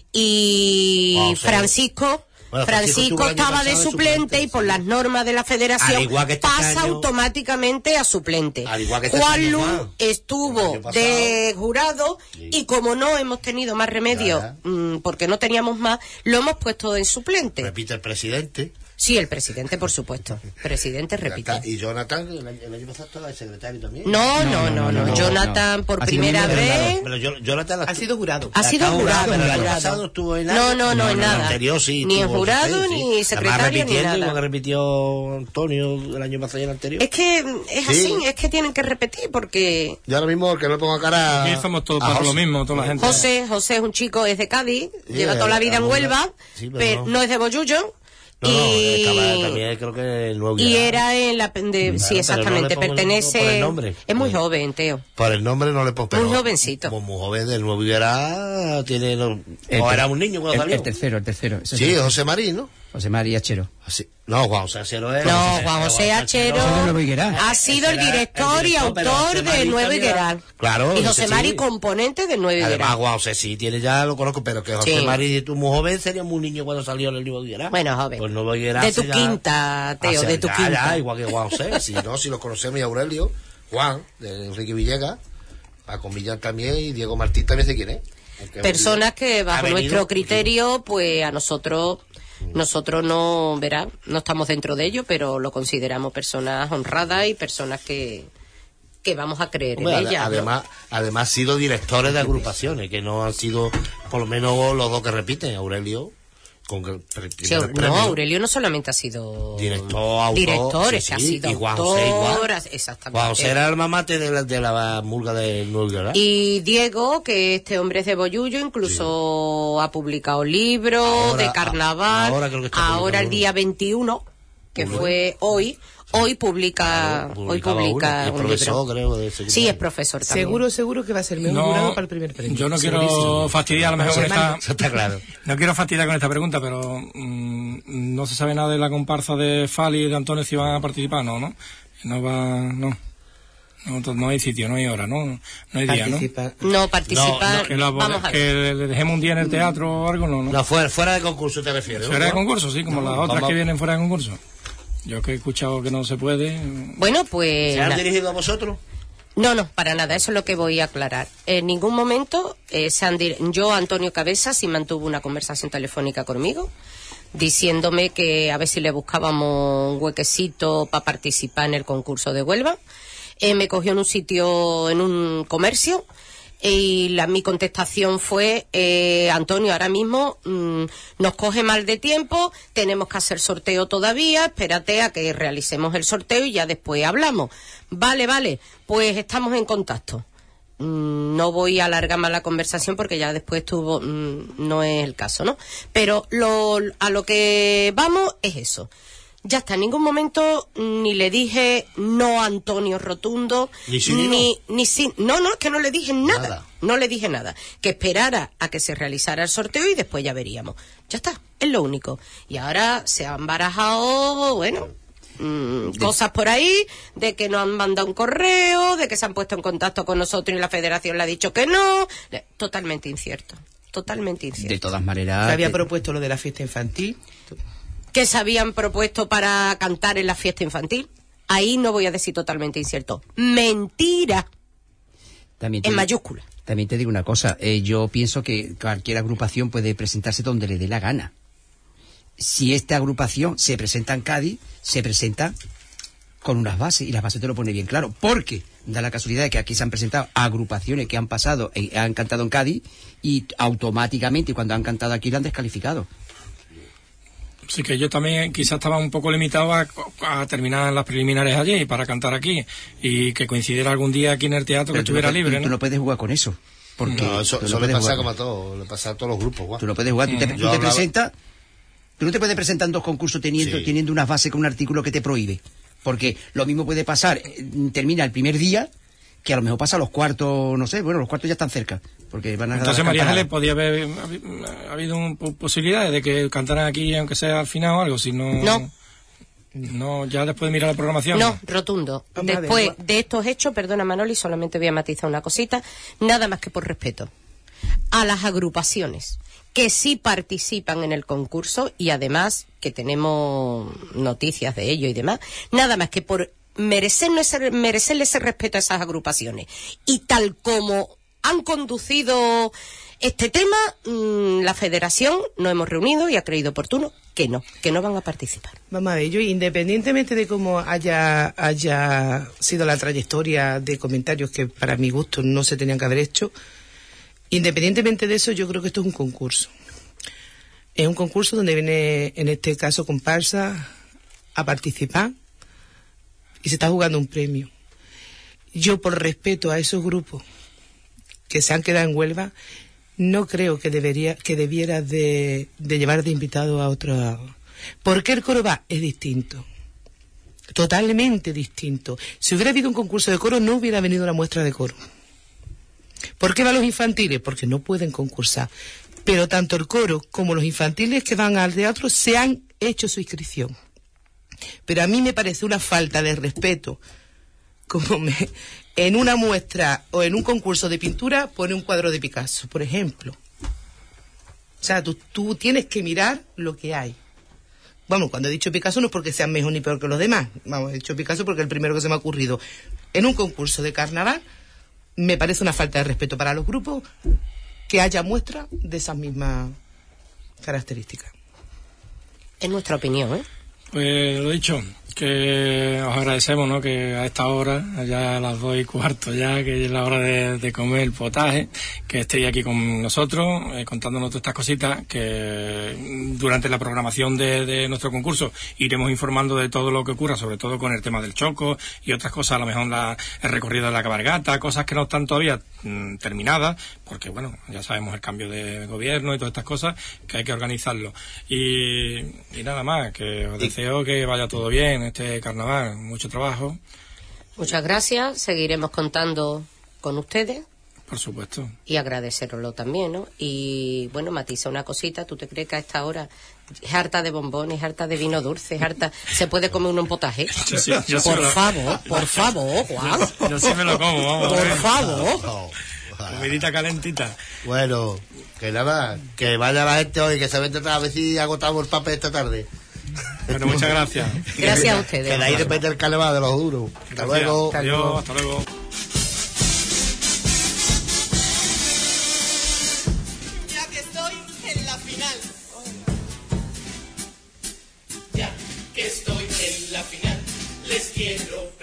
Y wow, Francisco... Bueno, Francisco, Francisco estaba de suplente, suplente y por sí. las normas de la federación este pasa año, automáticamente a suplente. Que este Juan Lu estuvo de jurado sí. y como no hemos tenido más remedio, ya, ya. Mmm, porque no teníamos más, lo hemos puesto en suplente. Repite el presidente. Sí, el presidente, por supuesto. Presidente repite. ¿Y Jonathan, el año pasado estaba el secretario también? No, no, no, no. no, no. Jonathan, no. por primera vez... Pero Jonathan ha sido jurado. Ha sido jurado. El año pasado no estuvo en nada. No, no, no, en nada. Anterior, sí, ni en jurado, sí. ni secretario, ni nada. Igual que repitió Antonio el año pasado y el anterior. Es que es así, sí. es que tienen que repetir porque... Yo ahora mismo que no pongo cara... Aquí estamos todos para lo mismo, toda la gente. José, José es un chico, es de Cádiz, sí, lleva toda la vida en Huelva, sí, pero, pero no. no es de Bollullo. No, y, no, estaba, también creo que el nuevo y era en la de, sí exactamente no pertenece por el nombre. Es muy joven, Teo, por el nombre no le pongo, muy jovencito, como muy joven del nuevo Higuera tiene no, o era un niño cuando el, salió el tercero el tercero sí José María, ¿no? José María Achero. Así. No, Juan José Achero era. No, Juan José Achero ha sido el director y autor de Nuevo Higueral. Claro. Y José María, componente de Nuevo Higueral. Además, Juan José sí tiene, ya lo conozco, pero que José sí. María, tú muy joven, sería muy niño cuando salió en el Nuevo Higueral. Bueno, joven. Pues Nuevo Higueral. De tu ya, quinta, Teo, de tu ya, quinta. Ya, igual que Juan José. Si no, si los conocemos, y Aurelio, Juan, de Enrique Villegas, Paco Millán también, y Diego Martín también sé quién es. Personas que bajo nuestro criterio, pues a nosotros... Nosotros no, verá, no estamos dentro de ello, pero lo consideramos personas honradas y personas que que vamos a creer Hombre, en ella. además, ¿no? además han sido directores de agrupaciones, que no han sido por lo menos los dos que repiten, Aurelio. Con el Sí, no, Aurelio no solamente ha sido director, autor, director, sí, es que sí, ha sido y Juan autor, José igual. exactamente. Juan José era el mamate de la, de la murga de Nueva. Y Diego, que este hombre es de Bollullo, incluso sí. ha publicado libros ahora, de carnaval. Ahora, creo que está ahora el día veintiuno, que ¿Uno? fue hoy, hoy publica, claro, hoy publica uno. un profesor, libro. Creo, de sí, es profesor también. Seguro, seguro que va a ser mejor no, jurado para el primer premio. Yo no quiero Segurísimo. fastidiar a lo mejor con esta... Está claro. No quiero fastidiar con esta pregunta, pero mmm, no se sabe nada de la comparsa de Fali y de Antonio si van a participar, ¿no? No, no va... no. No, no hay sitio, no hay hora, no, no hay día, participa. ¿no? No participa. No, no, que, la, Vamos a ver. que le dejemos un día en el teatro o algo, no, no. No, fuera, fuera de concurso te refieres. Fuera ¿no? de concurso, sí, como no, las otras vamos. que vienen fuera de concurso. Yo que he escuchado que no se puede. Bueno, pues. ¿Se han dirigido a vosotros? No, no, para nada, eso es lo que voy a aclarar. En ningún momento eh, se han dir... yo, Antonio Cabezas, sí mantuvo una conversación telefónica conmigo, diciéndome que a ver si le buscábamos un huequecito para participar en el concurso de Huelva. Eh, me cogió en un sitio, en un comercio, y la, mi contestación fue, eh, Antonio, ahora mismo mmm, nos coge mal de tiempo, tenemos que hacer sorteo todavía, espérate a que realicemos el sorteo y ya después hablamos. Vale, vale, pues estamos en contacto. Mm, no voy a alargar más la conversación porque ya después tuvo, mm, no es el caso, ¿no? Pero lo, a lo que vamos es eso. Ya está, en ningún momento ni le dije no a Antonio Rotundo, ni si ni, ni si, no, no, es que no le dije nada, nada, no le dije nada, que esperara a que se realizara el sorteo y después ya veríamos. Ya está, es lo único. Y ahora se han barajado, bueno, mmm, cosas por ahí, de que nos han mandado un correo, de que se han puesto en contacto con nosotros y la federación le ha dicho que no, totalmente incierto, totalmente incierto. De todas maneras... Se había que... propuesto lo de la fiesta infantil... que se habían propuesto para cantar en la fiesta infantil. Ahí no voy a decir totalmente incierto. Mentira. También en digo, mayúscula. También te digo una cosa. Eh, yo pienso que cualquier agrupación puede presentarse donde le dé la gana. Si esta agrupación se presenta en Cádiz, se presenta con unas bases, y las bases te lo pone bien claro. Porque da la casualidad de que aquí se han presentado agrupaciones que han pasado y han cantado en Cádiz, y automáticamente cuando han cantado aquí lo han descalificado. Sí, que yo también quizás estaba un poco limitado a, a terminar las preliminares allí para cantar aquí y que coincidiera algún día aquí en el teatro, pero que estuviera no, libre, ¿no? Tú no puedes jugar con eso. Porque no, eso, eso no le pasa jugar. como a todos, le pasa a todos los grupos. Guau. Tú no puedes jugar, tú te, tú te hablaba... presentas, tú no te puedes presentar en dos concursos teniendo, sí. teniendo una base con un artículo que te prohíbe. Porque lo mismo puede pasar, termina el primer día, que a lo mejor pasa a los cuartos, no sé, bueno, los cuartos ya están cerca. Porque van a Entonces, María Ángeles, podía haber habido un, posibilidades de que cantaran aquí, aunque sea al final o algo, si no... No. No, ya después de mirar la programación. No, rotundo. Vamos después de estos hechos, perdona Manoli, solamente voy a matizar una cosita, nada más que por respeto a las agrupaciones que sí participan en el concurso y además que tenemos noticias de ello y demás, nada más que por merecerle ese, merecerle ese respeto a esas agrupaciones. Y tal como han conducido este tema, mmm, la federación nos hemos reunido y ha creído oportuno que no, que no van a participar. Vamos a ver, yo independientemente de cómo haya, haya sido la trayectoria de comentarios que para mi gusto no se tenían que haber hecho, independientemente de eso, yo creo que esto es un concurso. Es un concurso donde viene, en este caso, comparsa a participar y se está jugando un premio. Yo, por respeto a esos grupos que se han quedado en Huelva, no creo que debería, que debiera de, de llevar de invitado a otro. Porque el coro va es distinto. Totalmente distinto. Si hubiera habido un concurso de coro, no hubiera venido la muestra de coro. ¿Por qué van los infantiles? Porque no pueden concursar. Pero tanto el coro como los infantiles que van al teatro se han hecho su inscripción. Pero a mí me parece una falta de respeto, como me, en una muestra o en un concurso de pintura pone un cuadro de Picasso, por ejemplo. O sea, tú, tú tienes que mirar lo que hay. Vamos, cuando he dicho Picasso no es porque sean mejor ni peor que los demás. Vamos, he dicho Picasso porque es el primero que se me ha ocurrido. En un concurso de carnaval me parece una falta de respeto para los grupos que haya muestra de esas mismas características. Es nuestra opinión, ¿eh? Pues lo dicho, que os agradecemos, ¿no? Que a esta hora, ya a las dos y cuarto ya, que es la hora de, de comer el potaje, que estéis aquí con nosotros, eh, contándonos todas estas cositas, que durante la programación de, de nuestro concurso iremos informando de todo lo que ocurra, sobre todo con el tema del choco y otras cosas, a lo mejor la, el recorrido de la cabalgata, cosas que no están todavía mm, terminadas, porque bueno, ya sabemos el cambio de gobierno y todas estas cosas, que hay que organizarlo. Y, y nada más, que os deseo que vaya todo bien este carnaval, mucho trabajo. Muchas gracias, seguiremos contando con ustedes. Por supuesto. Y agradeceroslo también, ¿no? Y bueno, Matisa, una cosita, ¿tú te crees que a esta hora es harta de bombones, harta de vino dulce, es harta... ¿Se puede comer uno en potaje? Yo sí, yo sí por lo... favor, por favor, Juan. Yo sí me lo como, vamos. Por a ver. favor. Comidita calentita. Bueno, que nada, que vaya la gente hoy, que se vende otra vez y agotamos el papel esta tarde. Bueno, muchas gracias. Gracias a ustedes. Que de ahí depende el carnaval de los duros. Hasta Gracias. luego. Adiós, hasta luego. Ya que estoy en la final. Ya que estoy en la final, les quiero